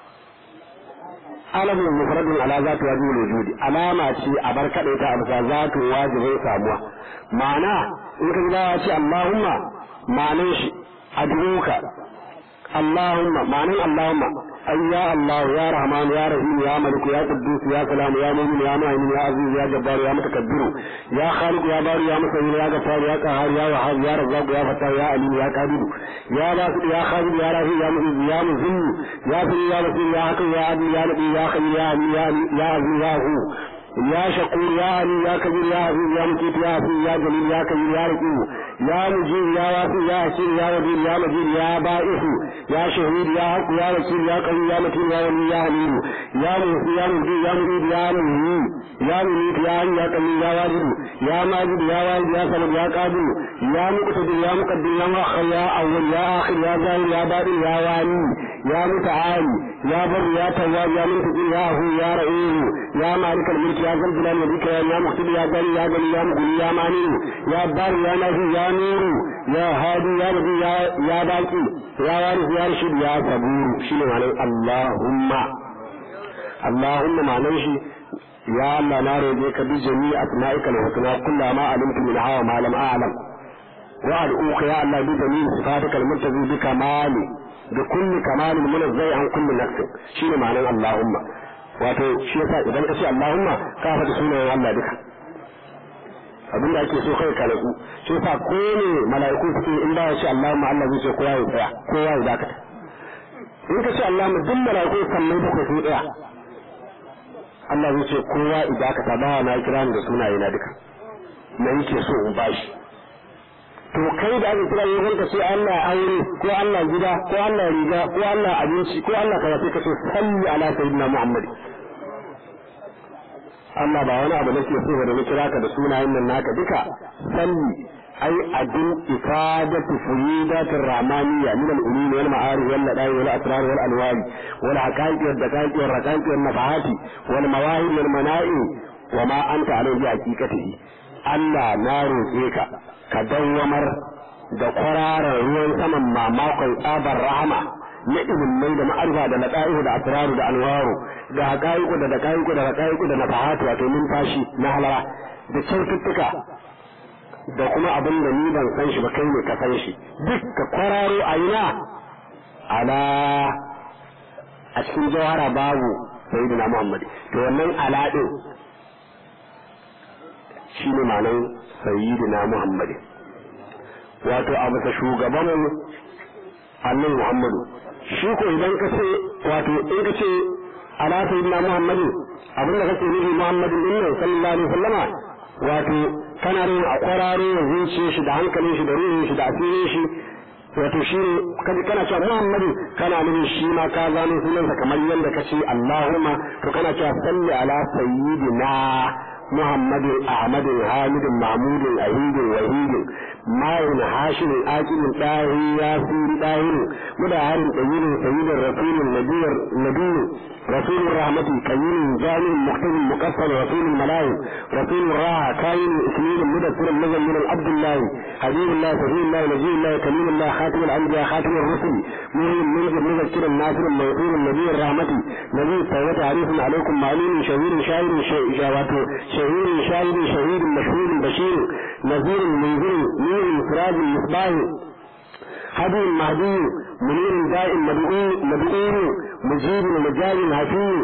alamun mufradun ala zatu wajibul wujudi alama ce a bar kada ta amsa zatu wajibin samuwa ma'ana in ka ga ce Allahumma ma'anin shi adruka Allahumma ma'anin Allahumma أي يا الله يا رحمن يا رحيم يا ملك يا قدوس يا سلام يا مؤمن يا مهيمن يا عزيز يا جبار يا متكبر يا خالق يا بار يا مسير يا غفار يا قهار يا وهاب يا رزاق يا فتاح يا عليم يا قادر يا باسط يا خالق يا رافع يا مجيد يا مذل يا سري يا بصير يا حكيم يا عدل يا نبي يا خير يا علي يا يا عزيز يا هو يا شكور يا علي يا كبير يا عزيز يا مجيد يا عزيز يا جليل يا كبير يا رقيب يا مجيد يا واسع يا حكيم يا وزير يا مجيد يا بائس يا شهيد يا حق يا وكيل يا قوي يا متين يا ولي يا حليم يا موسى يا مجيد يا مريد يا منيب يا منيب يا علي يا قوي يا واجد يا ماجد يا والد يا صمد يا قادر يا مقتدر يا مقدم يا مؤخر يا اول يا اخر يا ظاهر يا باطن يا والي يا متعالي يا بر يا تواب يا منتقم يا هو يا رئيس يا مالك الملك يا ذا الجلال والاكرام يا مقتدر يا غني يا غني يا مغني يا مانع يا بار يا نافع يا نور يا هادي يا نبي يا يا باقي يا وارث يا رشيد يا صبور شنو معنى اللهم اللهم معناه شي يا الله لا رجيك بجميع اسمائك الحسنى كل ما علمت منها وما لم اعلم وادعوك يا الله بجميع صفاتك المرتضي بكمالي بكل كمال منزه عن كل نقص شنو معنى اللهم wato shi yasa idan ka ce Allahumma ka faɗi sunayen Allah duka abin da ake so kai ka rabu shi yasa ko ne mala'iku suke in ba ya ce Allahumma Allah zai ce kowa ya tsaya kowa ya dakata in ka ce Allahumma duk mala'iku sannan bakwai su tsaya Allah zai ce kowa ya dakata ba na kira ni da sunaye na duka na yake so in bashi to kai da ake kira yin ka ce Allah aure ko Allah gida ko Allah riga ko Allah abinci ko Allah kaza sai ka ce salli ala sayyidina Muhammad Allah ba wani abu nake so da kira ka da sunayen nan naka duka salli ai adin ifadatu fuyidatir rahmaniyya min al-ulum wal ma'arif wal ladai wal asrar wal anwar wal haqaiq wal daqaiq wal raqaiq wal nafahati wal mawahib wal mana'i wa ma anta alayhi haqiqatihi Allah na roƙe ka ka dawwamar da kwararar ruwan saman mamakon tsabar rahama na ilimai da ma'arifa da lada'ihu da asraru da alwaru da haqaiqu da daqaiqu da raqaiqu da nafahatu wato numfashi na halara da kyaututtuka da kuma abin da ni ban san shi ba kai ne ka san shi duk ka kwararo a ina ala a cikin jawhara babu sayyidina Muhammad to wannan ala din shine ma'anar sayyidina Muhammad wato a bisa shugaban annabi Muhammad shi ko idan ka ce wato in ka ce ala sayyidina Muhammad abin da kake nufi Muhammad din nan sallallahu alaihi wasallama wato kana rin a kwararo ya zuciye shi da hankalin shi da ruhin shi da asirin shi wato shi ne kaji kana cewa Muhammadu kana nufin shi ma ka gano sunansa kamar yadda ka ce Allahumma to kana cewa salli ala sayyidina Muhammadu Ahmadu Hamidun Mahmudun Ahidun Wahidun Ma'in Hashimin Akilin Ɗahi Yasiri Ɗahiru Mudaharin Ɗayirin Sayyidin Rasulun Nabiyar Nabiyu رسول الرحمة كيين جامع مختل مقصر رسول الملايين رسول الراحة كاين اسمين مدثر النزل من العبد الله حبيب الله سفير الله نجيب الله كليم الله خاتم الأنبياء خاتم الرسل مهم منذر مذكر الناصر المغفور النبي الرحمة نبي التوبة عريف عليكم معلوم شهير شاهد شهواته شهير شاهد شهيد مشهور بشير نذير منذر نور سراج المصباح هدي المهدي منير دائم مدعو مدعو مجيب مجال حفيظ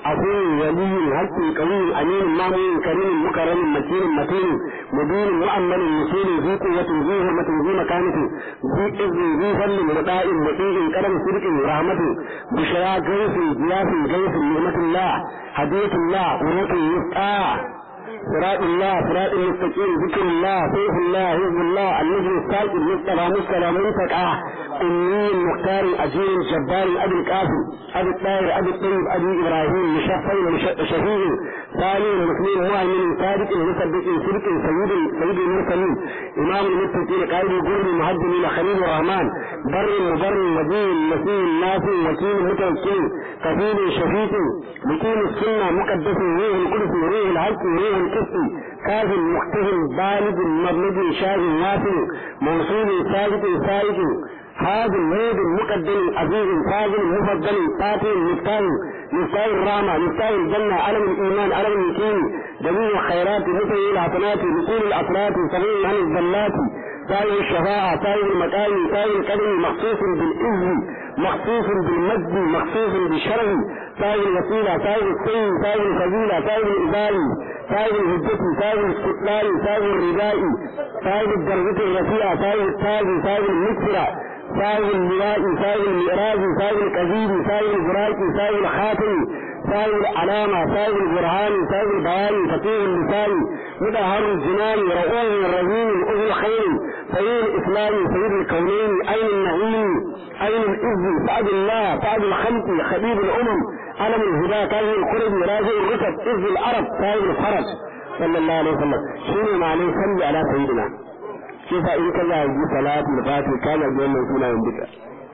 عفو ولي حق قوي أمين مامون كريم مكرم متين متين مبين مؤمن مسير ذي قوة ذي همة ذي مكانة ذي إذن ذي فضل مطاع مطيع كرم صدق رحمة بشرى غيث غياث غيث نعمة الله هدية الله قوة يفتاح صراط الله صراط المستقيم ذكر الله سيف الله حزب الله النجم السالك المصطفى مصطفى منتقى أمي المختار أجير الجبار أبي القاسم أبي الطاهر أبي الطيب أبي إبراهيم مشفع شفيع ثاني المسلم مؤمن صادق مصدق صدق سيد سيد المرسلين إمام المتقين قائد الجر المهدمين خليل الرحمن بر مبر وجيه مسيح نافع وكيل متوكل كفيل شفيق مقيم السنة مقدس روح القدس روح الحق روح القسط كاظم محتهم بالغ مبلغ شاذ نافع موصول صادق سائق هذا النور المقدم عزيز فاضل مفضل فاتح مفتاح مفتاح الرحمة مفتاح الجنة علم الإيمان علم اليقين جميع الخيرات مثل الحسنات مثل الأفراد سبيل عن الزلات سائر الشفاعة سائر المكان سائر الكلم مخصوص بالإذن مخصوص بالمجد مخصوص بالشرع سائر الوسيلة سائر السيد سائر الفضيلة سائر الإبال سائر الهجة سائر الاستقلال سائر الرداء سائر الدرجة الرفيعة سائر التاج سائر المكسرة سائر اللواء سائر المئراج سائر الكذيب سائر البراك سائر الخاتم سائر العلامة سائر البرهان سائر البيان فقيه اللسان مدهر الجنان رؤوه الرهين أذن الخير سيد الإسلام سيد الكونين أين النعيم أين الإذن سعد الله سعد الخلق خبيب الأمم علم الهدى كاظم القرب راجع الرتب إذ العرب سائر الفرج صلى الله عليه وسلم شنو معنى صلي على سيدنا كيف إن كان يجي صلاة الفاتحة كان يجي من سنة عندك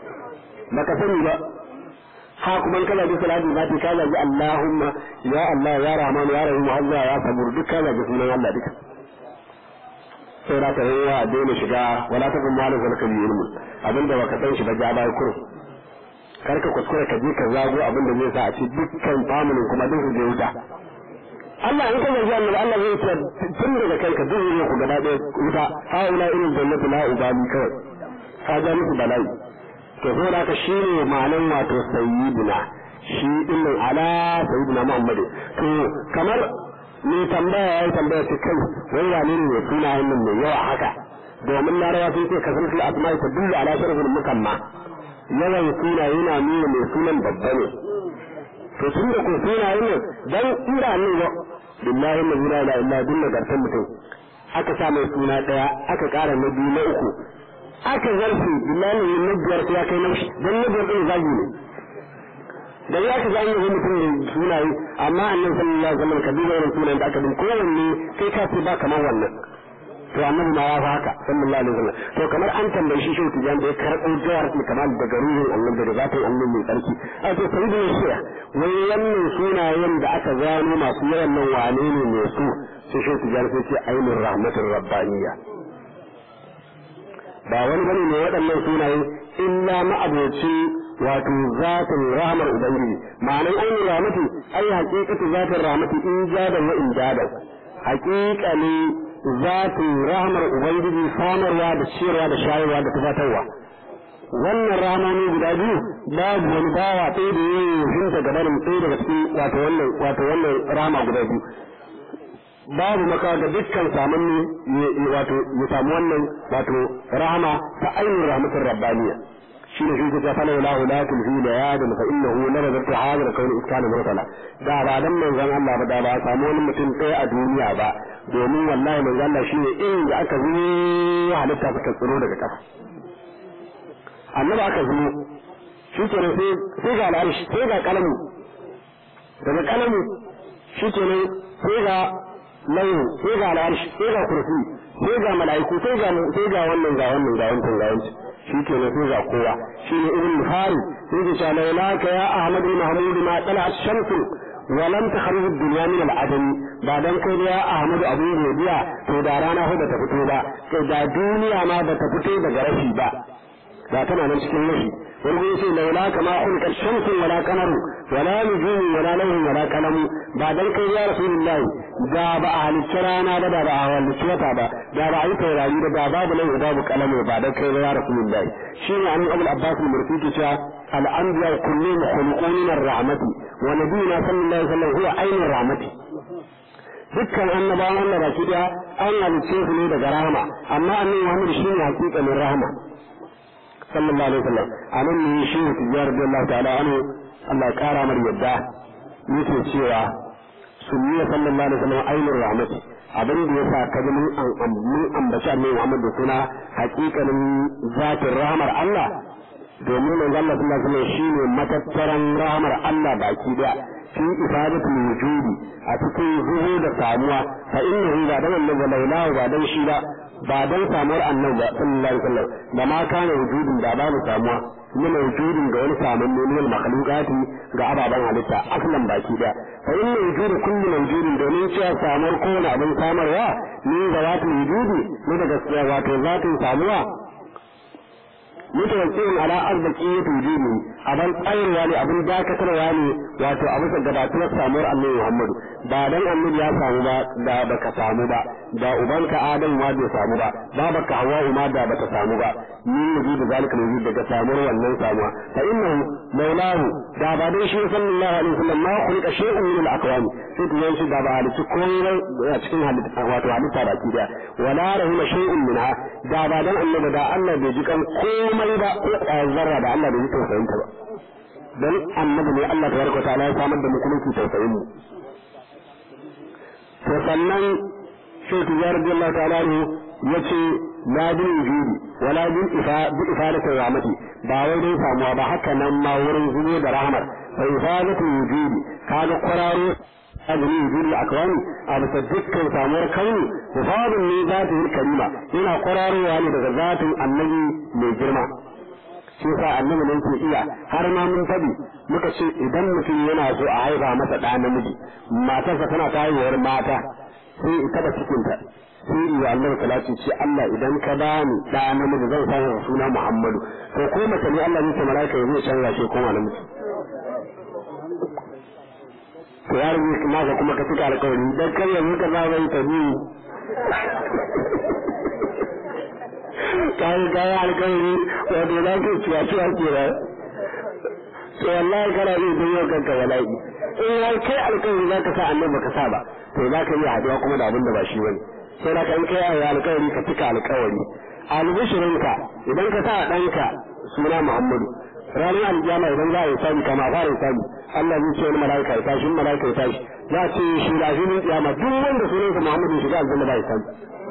ما كسني بقى حاكم من كان يجي صلاة الفاتحة كان يجي اللهم يا الله يا رحمن يا رحيم الله يا صبور دك كان يجي سنة الله دك سورة هو دين شجاع ولا تكن مالك ولا كبير من أبن ده وقتين شبه جابا يكره karka kuskure ka je ka zago abin da zai sa a ci dukkan familin kuma duk zai wuta Allah in ka zargi annabi Allah zai ce tun daga kai ka duk ne ku gaba ɗaya wuta haula irin jannatu la ubali kawai ka ga musu bala'i to so da ka shine ma'anan wato sayyidina shi din ala sayyidina Muhammad to kamar ni tambaya yayi tambaya ce kai wai wane ne sunayen nan mai yawa haka domin larawa sun ce kasratul asma'i tadullu ala sharafil mukamma yawan suna yana nuna mai sunan babba ne to tun da ko suna yin dan ira ne ba billahi la ilaha illa billah gartan mutum aka sa mai suna daya aka kara na biyu na uku aka zarfi billahi na biyar ya kai na dan na biyar din zagi ne dan ya ka zagi ne mutum ne sunaye amma annabi sallallahu alaihi wasallam kabila irin sunan da aka bin kowanne kai ka ce ba kamar wannan to annabi ma ya haka sallallahu alaihi wasallam to kamar an tambaye shi shi tijan da ya karɓo jawar ne kamar daga ruhin annabi daga zatin annabi mai tsarki a to sai da shi wai wannan sunayen da aka gano masu yawan nan wane ne ne su sai shi tijan sai ce ainur rahmatur rabbaniyya ba wani bane ne waɗannan sunaye illa ma'abocin wato zatin rahmar ubangiji ma'anar ainur rahmatu ai haqiqatu zatin rahmatu in jada wa in jada haqiqa ne zatin rahmar ubangiji samarwa da ciyarwa da shayarwa da tufatarwa wannan ramani guda biyu babu wani bawa ɗaya da ya yi hinta gabanin ɗaya daga cikin wato wannan wato wannan rama guda biyu babu maka ga dukkan samanni wato ya samu wannan wato rahama ta ainihin rahmatin rabbaniya shi ne shi ta fala lahu la tulhi la yadun fa innahu la nazartu hadar kawn iskana mursala da ba dan manzon Allah ba da ba samu wani mutum ɗaya a duniya ba domin wallahi manzon Allah shi ne inda aka zo halitta ta tsiro daga kafa annabi aka zo shi ke sai sai ga al'arshi sai ga kalamu daga kalamu shi ke sai ga layu sai ga al'arshi sai ga kursi sai ga mala'iku sai ga sai ga wannan ga wannan ga wannan ga wannan shi ke sai ga kowa shi ne ibn Bukhari sai ga cewa laulaka ya Ahmad bin Mahmud ma tala ash-shamsu wa lam takhrij ad-dunya min al-adam ba dan kai ya Ahmad Abu Godiya to da rana ho da ta fito ba to da duniya ma ba ta fito daga rashi ba ga tana nan cikin nashi wani gurin ce laula kama hulka shamsun wala kamaru wala nujumin wala lauhin wala kalamu ba dan kai ya rasulullahi da ba a halicci rana ba da ba a halicci wata ba da ba a yi taurari da da babu lauhi babu kalamu ba dan kai ya rasulullahi shi ne annabi Abul Abbas al-Mursi ke cewa al-anbiya kulluhum khuluqun min ar-rahmati wa nabiyuna sallallahu alaihi wasallam huwa ainur rahmati dukkan annabawan Allah baki daya an halicce su ne daga rahama amma annabi Muhammad shine hakikanin rahama sallallahu alaihi wasallam anan ne shi tijjar radiyallahu ta'ala anhu Allah ya kara mar yadda yake cewa sunniya sallallahu alaihi wasallam ainur rahmati abin da yasa kaji mun mun ambaci annabi Muhammad da suna hakikanin zatin rahmar Allah domin manzo Allah sallallahu alaihi wasallam shine matattaran rahmar Allah baki daya fi ifadatul wujudi a cikin zuhu da samuwa fa innahu ba dan annabi laulahu ba dan shi ba ba dan samuwar annabi ba sallallahu alaihi wasallam da ma kana wujudin da babu samuwa min wujudin ga wani samun ne min makhluqati ga ababan halitta aslan baki da fa inna wujudu kulli mawjudin domin cewa samuwar kowane abin samarwa ni ga wato wujudi ne da gaskiya wato zatin samuwa mutawakkiin ala arzaqiyati wujudi aban tsayarwa ne abin dakatarwa ne wato a bisa gabatuwar samuwar annabi Muhammadu ba dan annabi ya samu ba da baka samu ba da ubanka Adam ma bai samu ba babaka Hawwa ma da bata samu ba ni yaji da zalika ne daga samuwar wannan samuwa fa innahu maulahu da ba dan shi sallallahu alaihi wasallam ma khulqa shay'un min al-aqwam sai to yanzu da ba halitta komai a cikin halitta wato halitta baki da wala rahima shay'un minha da ba dan annabi da Allah bai ji kan komai ba ko zarra da Allah bai ji tausayin ta ba dan annabi ne Allah tabaraka wa ta'ala ya samar da mu kuma ki tausayin mu to sannan sai tijjar radiyallahu ta'ala ne yace la bin wujudi wala bin ifa bi ifadati rahmati ba wai dai samuwa ba haka nan ma wurin zubo da rahmar fa ifadatu wujudi kaga qararo ajri wujudi akwani a bisa dukkan samuwar kauni ifadun ne zatul karima yana qararowa ne daga zatin annabi mai girma shi sa annabi ne ke iya har ma mun fadi muka ce idan mutum yana so a haifa masa ɗa namiji matarsa tana tayuwar mata sai ita da cikinta sai iya Allah salati ce Allah idan ka bani ɗa namiji zan sa masa suna Muhammadu to ko mace ne Allah zai ce malaika ya zai canza shi ko namiji to ya rubuta kuma ka kuma ka tuka alƙawari dan kar yanzu ka zama ta biyu kayi kayi alƙawari wato za ka ciya ciya ke to wallahi kana iya don yau kanka bala'i in har kai alƙawari za ka sa annabi baka sa ba to za ka iya haɗuwa kuma da abin da ba shi bane sai da ka in kai alƙawari ka tuka alƙawari albishirinka idan ka sa ɗanka suna Muhammadu ranar aljama idan za a yi sami kama fara yi sami Allah zai ce wani mala'ika ya tashi mala'ika ya tashi za a ce shi da shi ne kiyama duk wanda sunansa Muhammadu shiga aljanna ba ya sami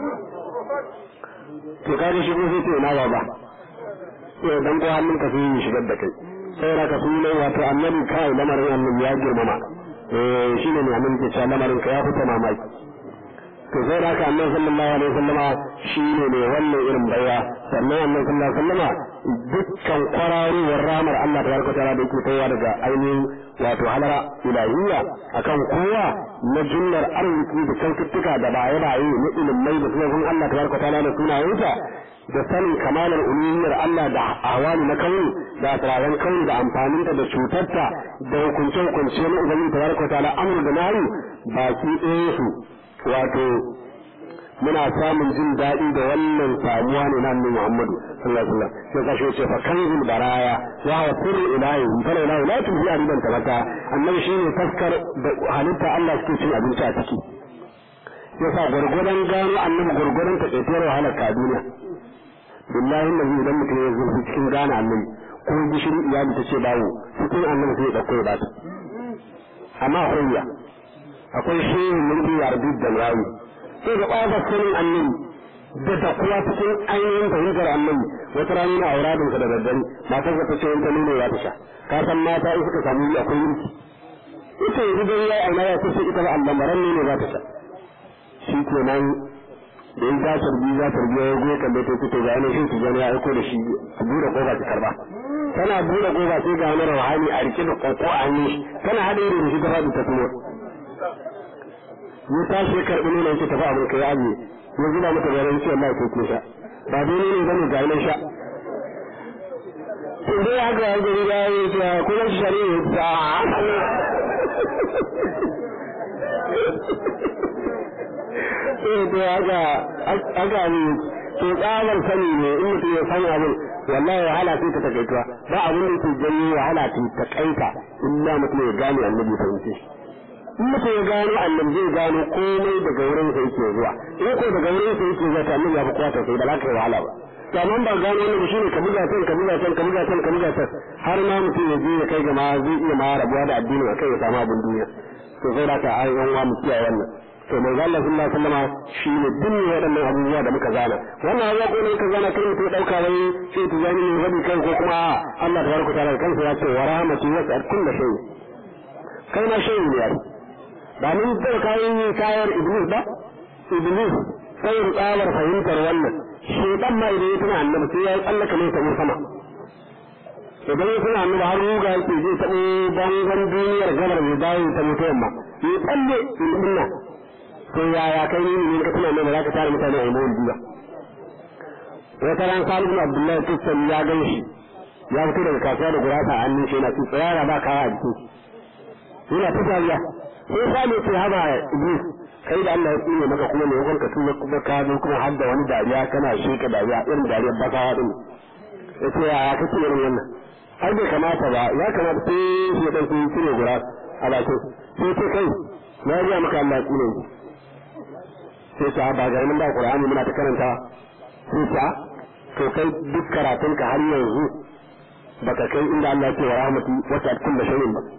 to kaga shi ko sai ce ina ba ba to dan ko hannun ka sai shigar da kai sai raka sunan wato annabi kai lamarin annabi ya girmama eh shine ne annabi ke cewa lamarin ka ya fita mamaki to sai raka annabi sallallahu alaihi wasallama shine ne wannan irin baiwa sannan annabi sallallahu alaihi wasallama dukkan kwararowar ramar Allah tabaraka taala da yake kaiwa daga ainihin wato halara ilahiyya akan kowa na jumlar arziki da kyaututtuka da baye-baye na ilimai da sunan Allah tabaraka taala da sunayensa da sanin kamalar uluhiyyar Allah da ahwali na kauni da asraran kauni da amfaninta da cutarta da hukunce-hukunce na ubangiji tabaraka taala amru da nahi baki ɗaya su wato muna samun jin daɗi da wannan samuwa ne na annabi Muhammadu sallallahu alaihi wasallam sai kashe ce fa kanzul baraya wa huwa sirru ilahi fa la ilaha illa tuhi ariban tabaka annabi shine taskar da halitta Allah suke cin abinci a ciki yasa gurgurdan gano annabi gurgurdan ta tsayar wahalar ka duniya billahi nabi idan mutum ya zo cikin gane annabi ko gishiri iyali tace bawo cikin annabi sai ya dauko ya bata amma akwai ya akwai shi mulki ya rubu da rawi sai ga ɓaga sanin annabi da ta kuwa cikin ainihin fahimtar annabi wata rana na auradin ka da daddare matar ka ta ce wanta nuna ya ta sha ka san mata in suka samu yi akwai mulki ita yanzu dai ya aina ya kusa ita ba Allah maran ne za ta sha shi ke nan da in ta tarbi za ta tarbi ya goye kan da ta fito ga ainihin shi ya aiko da shi a bude kofa ta karba tana bude kofa sai ga wani rawani a rike da koko a hannun shi tana haɗa irin shi ta faɗi ta tuno ya tashi ya karɓi nuna yake tafi abin ka ya ajiye ya zuba mata garin ce Allah ko kusa ba dai ne bane ga nan sha dai haka ya gari da ya kuma shari'a ta eh to haka haka ne to tsabar sani ne in mutum ya san abin wallahi wahala sai ta takaituwa ba abin da ke janyo wahala ta takaita illa mutum ya gane annabi fahimce in mutum ya gano annabi zai gano komai daga wurin sa yake zuwa in ko daga wurin sa yake zuwa ta annabi ya fi kwata sai ba za ka yi wahala ba amma ba gano wannan shine ka buga san ka buga san ka buga san ka buga san har ma mutum ya je ya kai ga ma zai iya ma rabuwa da addini kai ya samu abin duniya to sai da ka ayyukan wa mu kiyaye wannan to mai Allah sallallahu alaihi wasallam shine dukkan waɗannan abubuwa da muka zana wannan abubuwa ko ne ka zana kai mutum dauka wai sai tu zani ne rabi kai ko kuma Allah tabaraka taala kansa ya ce wa rahmatu wasi'at kulli shay kai na shay ne yayi ba mun da kai kayar iblis ba iblis sai ruƙawar fahimtar wannan shedan ma idan ya tuna annabi sai ya tsallaka ne ta sama idan ya tuna annabi har ruga yake zai taɓo bangon duniyar gabar mai dawo ta mutu yamma ya tsalle ilminna to yaya kai ne ne ka tuna ne ba za ka tare mutane a imam biya wata ran Salim bin Abdullahi Tussan ya gan shi ya fito daga kasuwa da gurasa a hannun shi yana ci tsayara ba kaya a jiki yana ta tariya sai Salim ce haba Iblis kai da Allah ya tsine maka kuma ne wanka tuba kuma ka zo kuma har da wani dariya kana sheka dariya irin dariyar bakawa din yace ya kace irin wannan ai bai kamata ba ya kamata sai shi dan sai cire gura a bakin sai ce kai na ga maka Allah ya tsine sai ta ba ga mun da Qur'ani muna ta karanta sai ta to kai duk karatun ka har yanzu baka kai inda Allah ya ce wa rahmati wa ta kullu shay'in ba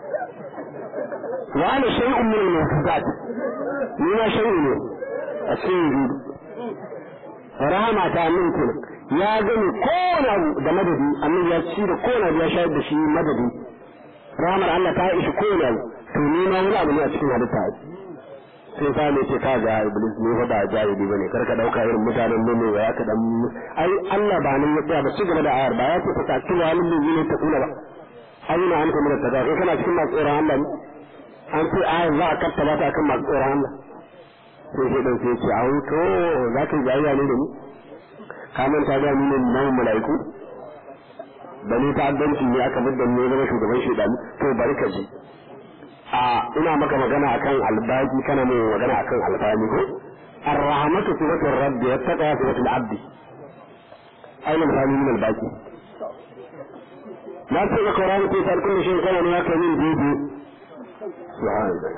wa ana shay'un min al-muhdathat ni ma shay'un ne a cikin rahama ta amince ya gani kowane abu da madadi annabi ya ci da kowane abu ya shayar da shi madadi rahamar Allah ta ishi kowane abu to ni ma wani abu ne a cikin halitta sai ta ne ce ka ga iblis ne fa ba jahili bane kar ka dauka irin mutanen ne ne ya ka dan ai Allah ba nan ya tsaya ba ci gaba da ayar ba ya ce ta ci walin ne ne ta kula ba ai na an kamar ta ga kai kana cikin masu tsoron Allah an ce ayar za a kattaba ta kan masu tsoron Allah sai sai dan sai ce ai to za ka jayya ne da ni ka manta da ni ne nan malaiku bane ta addanci ne aka bidda ne zama shugaban shedani to bari ka ji a ina maka magana akan albaki kana mai magana akan albani ko arrahmatu sifatur rabbi wattaqa sifatul abdi aina misali min albaki na ce da Qur'ani ko sai kullu shay kana ne yake min bibi subhanallah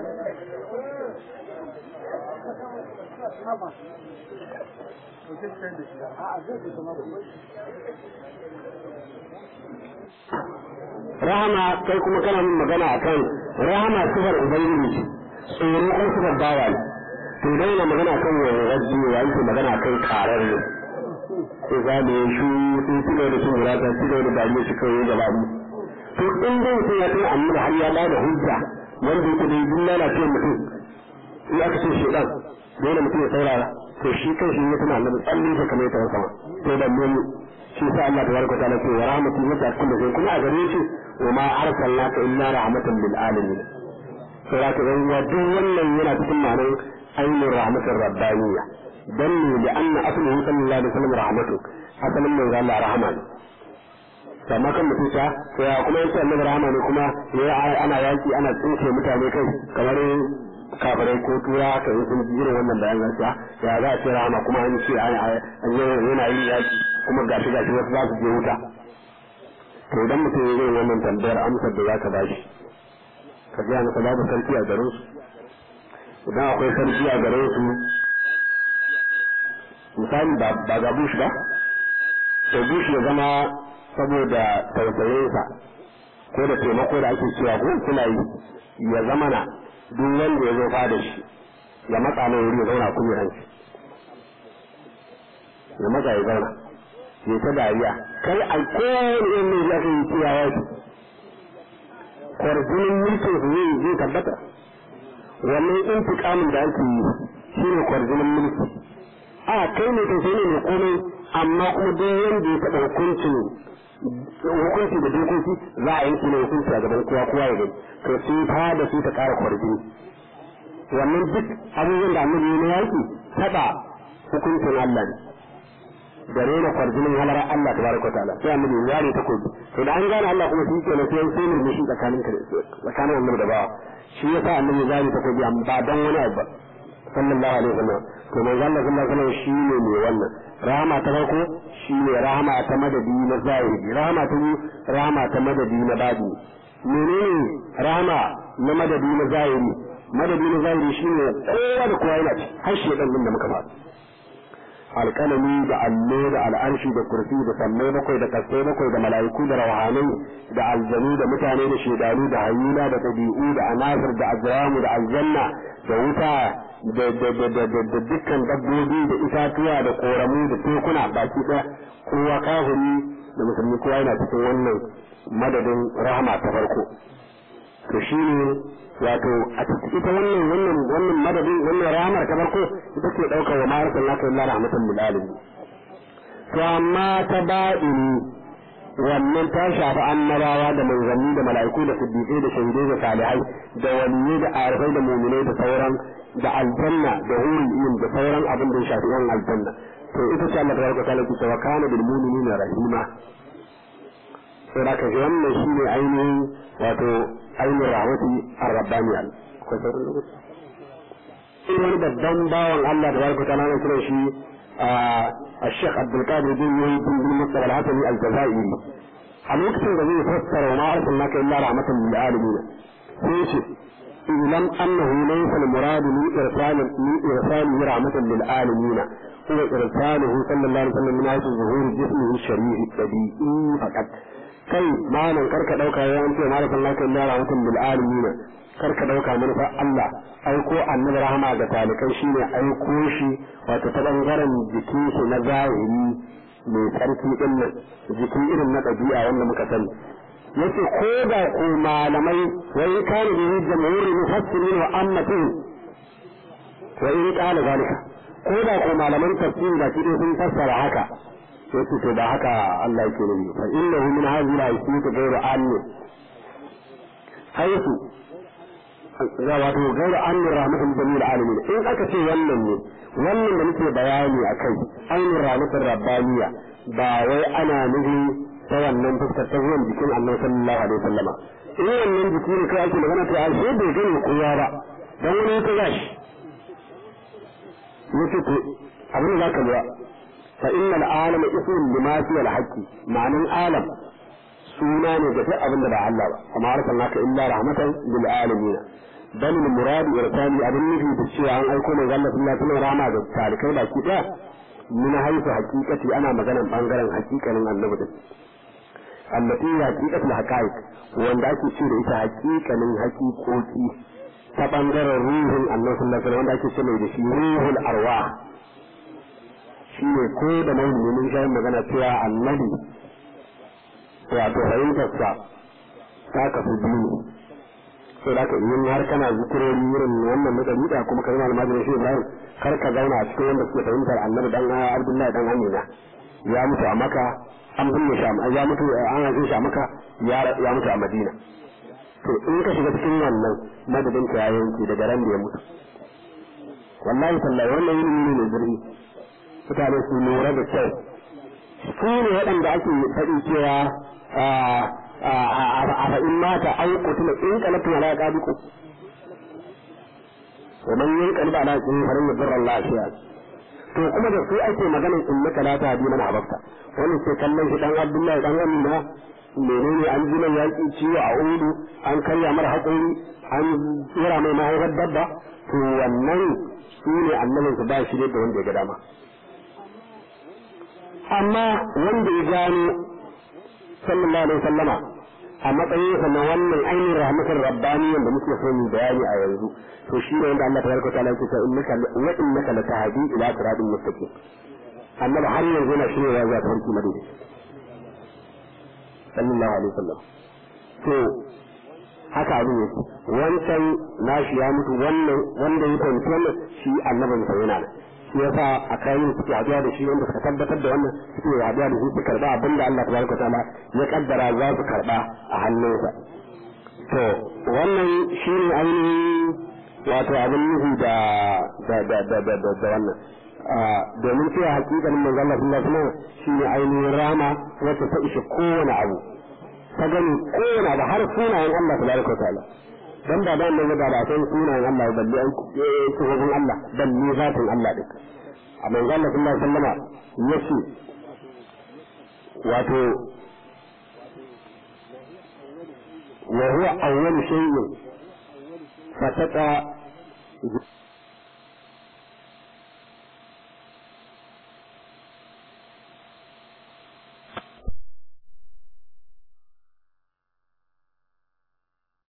rahama kai kuma kana min magana akan rahama sifar ubangiji tsoro kuma sifar bawa ne to dai na magana kan wajji wa yake magana kan karar ne sai za mu yi shu sai kilo da sun gurata kilo da dariya shi kawai gaba mu to in dai sai ya kai annabi har ya ba da hujja wanda yake da yin lalace mutum in aka ce shedan dole mutum ya saurara to shi kan shi ne tana annabi tsalle ta kamar ta sama to da mu shi sa Allah tabaraka ta'ala ce wa rahmatu wa kullu shay kuma a gare shi wa ma arsalnaka illa rahmatan lil alamin to da ka ga duk wannan yana cikin ma'anar ainihin rahmatar rabbaniyya dan ne da anna asluhu sallallahu alaihi wasallam rahmatu asalin manzo Allah rahama ne amma kan mutum ta to ya kuma yace annabi rahama ne kuma ya ana yaki ana tsinke mutane kai kamar kafirai ko tura ka yi sun jirin wannan bayan gaskiya ya za a ce rahama kuma an ce an yana yin yaki kuma gashi gashi wasu za su je wuta to idan mutum ya yi wannan tambayar amsar da za ka bashi ka gaya masa babu sarki a garin su idan akwai sarki a garin su misali ba ga bush ba to bush ya zama saboda tausayinsa ko da taimako da ake cewa ko suna yi ya zama na duk wanda ya zo fada shi ya matsa mai wuri ya zauna kuma ranci ya matsa ya zauna ya ta dariya kai a kowane yin ne ya kai ciya ya ce kwarjinin mulkin su zai zai tabbata wannan intikamin da ake yi shi ne kwarjinin mulki a kai ne kai sai ne mai komai amma kuma duk wanda ya taɓa hukuncin hukunci da dokoki za a yanki ne hukunci a gaban kowa kowa ya gani to sun fada su ta ƙara kwarjini wannan duk abubuwan da annabi ne yaki taɓa hukuncin Allah ne da rena kwarjinin halara Allah tabaraka wa ta'ala sai annabi ya ne ta kobi to da an gane Allah kuma shi ke na sai sai ne shi tsakanin tsakanin annabi da bawa shi yasa annabi ya ne ta kobi amma ba dan wani abu sallallahu alaihi wasallam to manzo Allah sallallahu alaihi wasallam shi ne mai wannan rahama ta farko shi ne rahama ta madadi na zahiri rahama ta biyu rahama ta madadi na baɗi menene rahama na madadi na zahiri madadi na zahiri shine kowa da kowa yana ci har shedan din da muka faɗa alƙalami da allo da al'arshi da kursi da sammai bakwai da kasai bakwai da mala'iku da rauhanai da aljanu da mutane da shedanu da hayyuna da ɗabi'u da anasir da azramu da aljanna da wuta da dukkan dabbobi da itatuwa da koramu da tekuna baki ɗaya kowa kafiri da musulmi kowa yana cikin wannan madadin rahama ta farko to shine wato a cikin ita wannan wannan wannan madadin wannan rahamar ta farko ita ce daukar wa ma'arifin laka illa rahmatan lil alamin to amma ta ba'ini wannan ta shafi annabawa da manzanni da mala'iku da siddiqai da shahidai da salihai da waliyai da arifai da mu'minai da sauran da aljanna da hurul ilm da sauran abin da ya shafi yan aljanna to ita ce Allah tabaraka ta'ala ke cewa kana bil mu'minina rahima sai da kaje wannan shine ainihin wato ainihin rahmati ar-rabbaniya ko sauran lokaci sai wani babban bawan Allah tabaraka ta'ala ne kira shi الشيخ عبد القادر بن يوسف بن مصطفى الحسني الجزائري الوقت الذي يفسر وما أرسلناك إلا رحمة للعالمين فيش اعلم أنه ليس المراد من إرسال من إرساله رحمة للعالمين هو إرساله صلى الله عليه وسلم من حيث ظهور جسمه الشريف الطبيعي فقط كي ما ننكرك دوكا يا أنت وما أرسلناك إلا رحمة للعالمين karka dauka manufa Allah aiko annabi rahama ga talikai shine aiko shi wato ta bangaren jikin shi na zahiri mai tsarki din nan jiki irin na dabi'a wanda muka sani yace ko da ko malamai wai kana da jamhurin mufassirin wa ammatin wa in qala zalika ko da ko malaman tafsir da kide sun fassara haka yace to ba haka Allah yake nufi fa innahu min hadhihi al-ayati ghayru anni haythu za wato gaira annin rahmatul jamil alamin in aka ce wannan ne wannan da muke bayani akai ainihin rahmatul rabbaniya ba wai ana nufi ta wannan fuskar ta zuwan jikin Allah sallallahu alaihi wasallam in wannan jiki ne kai ake magana to ai sai bai gani kowa ba dan wani ta gashi yace to abin da zaka lura fa innal alama ismun lima fi al-haqqi ma'anan alam suna ne ga duk abin da ba Allah ba amma arsalnaka illa rahmatan lil alamin bal al murad irsali abin nufi da cewa an aiko mai Allah sallallahu alaihi wasallam rama ga talikai baki daya min haifu haqiqati ana maganan bangaren haqiqanin annabi da allati haqiqatul haqaiq wanda ake ce da ita haqiqanin haqiqoki ta bangaren ruhun annabi sallallahu alaihi wasallam wanda ake ce da shi ruhul arwah shine ko da mai mun ga magana cewa annabi wato fahimtarsa ta kafu biyu sai da ka yin har kana zikirori irin wannan na dalila kuma kai malama da shi Ibrahim kar ka zauna a cikin wanda suke fahimtar annabi dan Abdullahi dan Amina ya mutu a Makka an binne shi ya mutu an haife shi a Makka ya ya mutu a Madina to in ka shiga cikin wannan madadin ka yayanki daga ran da ya mutu wallahi tallahi wannan ilimi ne zurfi mutane su lura da kyau su ne waɗanda ake faɗi cewa a fa'in mata an kutula in kalatu ala qabiku wa man yanqalib ala aqbihi fa lam yadurra Allah shay'a to kuma da su ake magana in maka la ta bi mana habakta wannan sai kallon shi dan Abdullahi dan Amina menene an ji mai yaki ciwo a udu an karya mara hakuri an tsira mai mahaifar dabba to wannan su ne annabin su ba shi da wanda ya ga dama amma wanda ya gano sallallahu alaihi wasallama a matsayin sa na wannan ainihin rahmatar rabbani wanda muke so mu bayani a yanzu to shi ne wanda Allah tabaraka ta'ala yake cewa innaka wa innaka latahdi ila siratin mustaqim annabi har yanzu na shirya ya zuwa farki madina sallallahu alaihi wasallam to haka abin yake wancan nashi ya mutu wannan wanda ya fahimci wannan shi annabin sa yana shi yasa a kayan suke haɗuwa da shi wanda suka tabbatar da wannan suke haɗuwa da shi su karɓa abin da Allah tabaraka ta'ala ya kaddara za su karɓa a hannunsa to wannan shi ne ainihin wato abin nufi da da da da da da wannan domin cewa hakikanin manzon Allah sallallahu alaihi wasallam shine ainihin rama wacce ta ishe kowane abu ta gani kowane abu har sunayen Allah tabaraka ta'ala dan da dan da da san sunayen Allah balle an tsohon Allah balle zatin Allah din a manzon Allah sallallahu alaihi wasallam yace wato wa huwa awwal shay'in fataka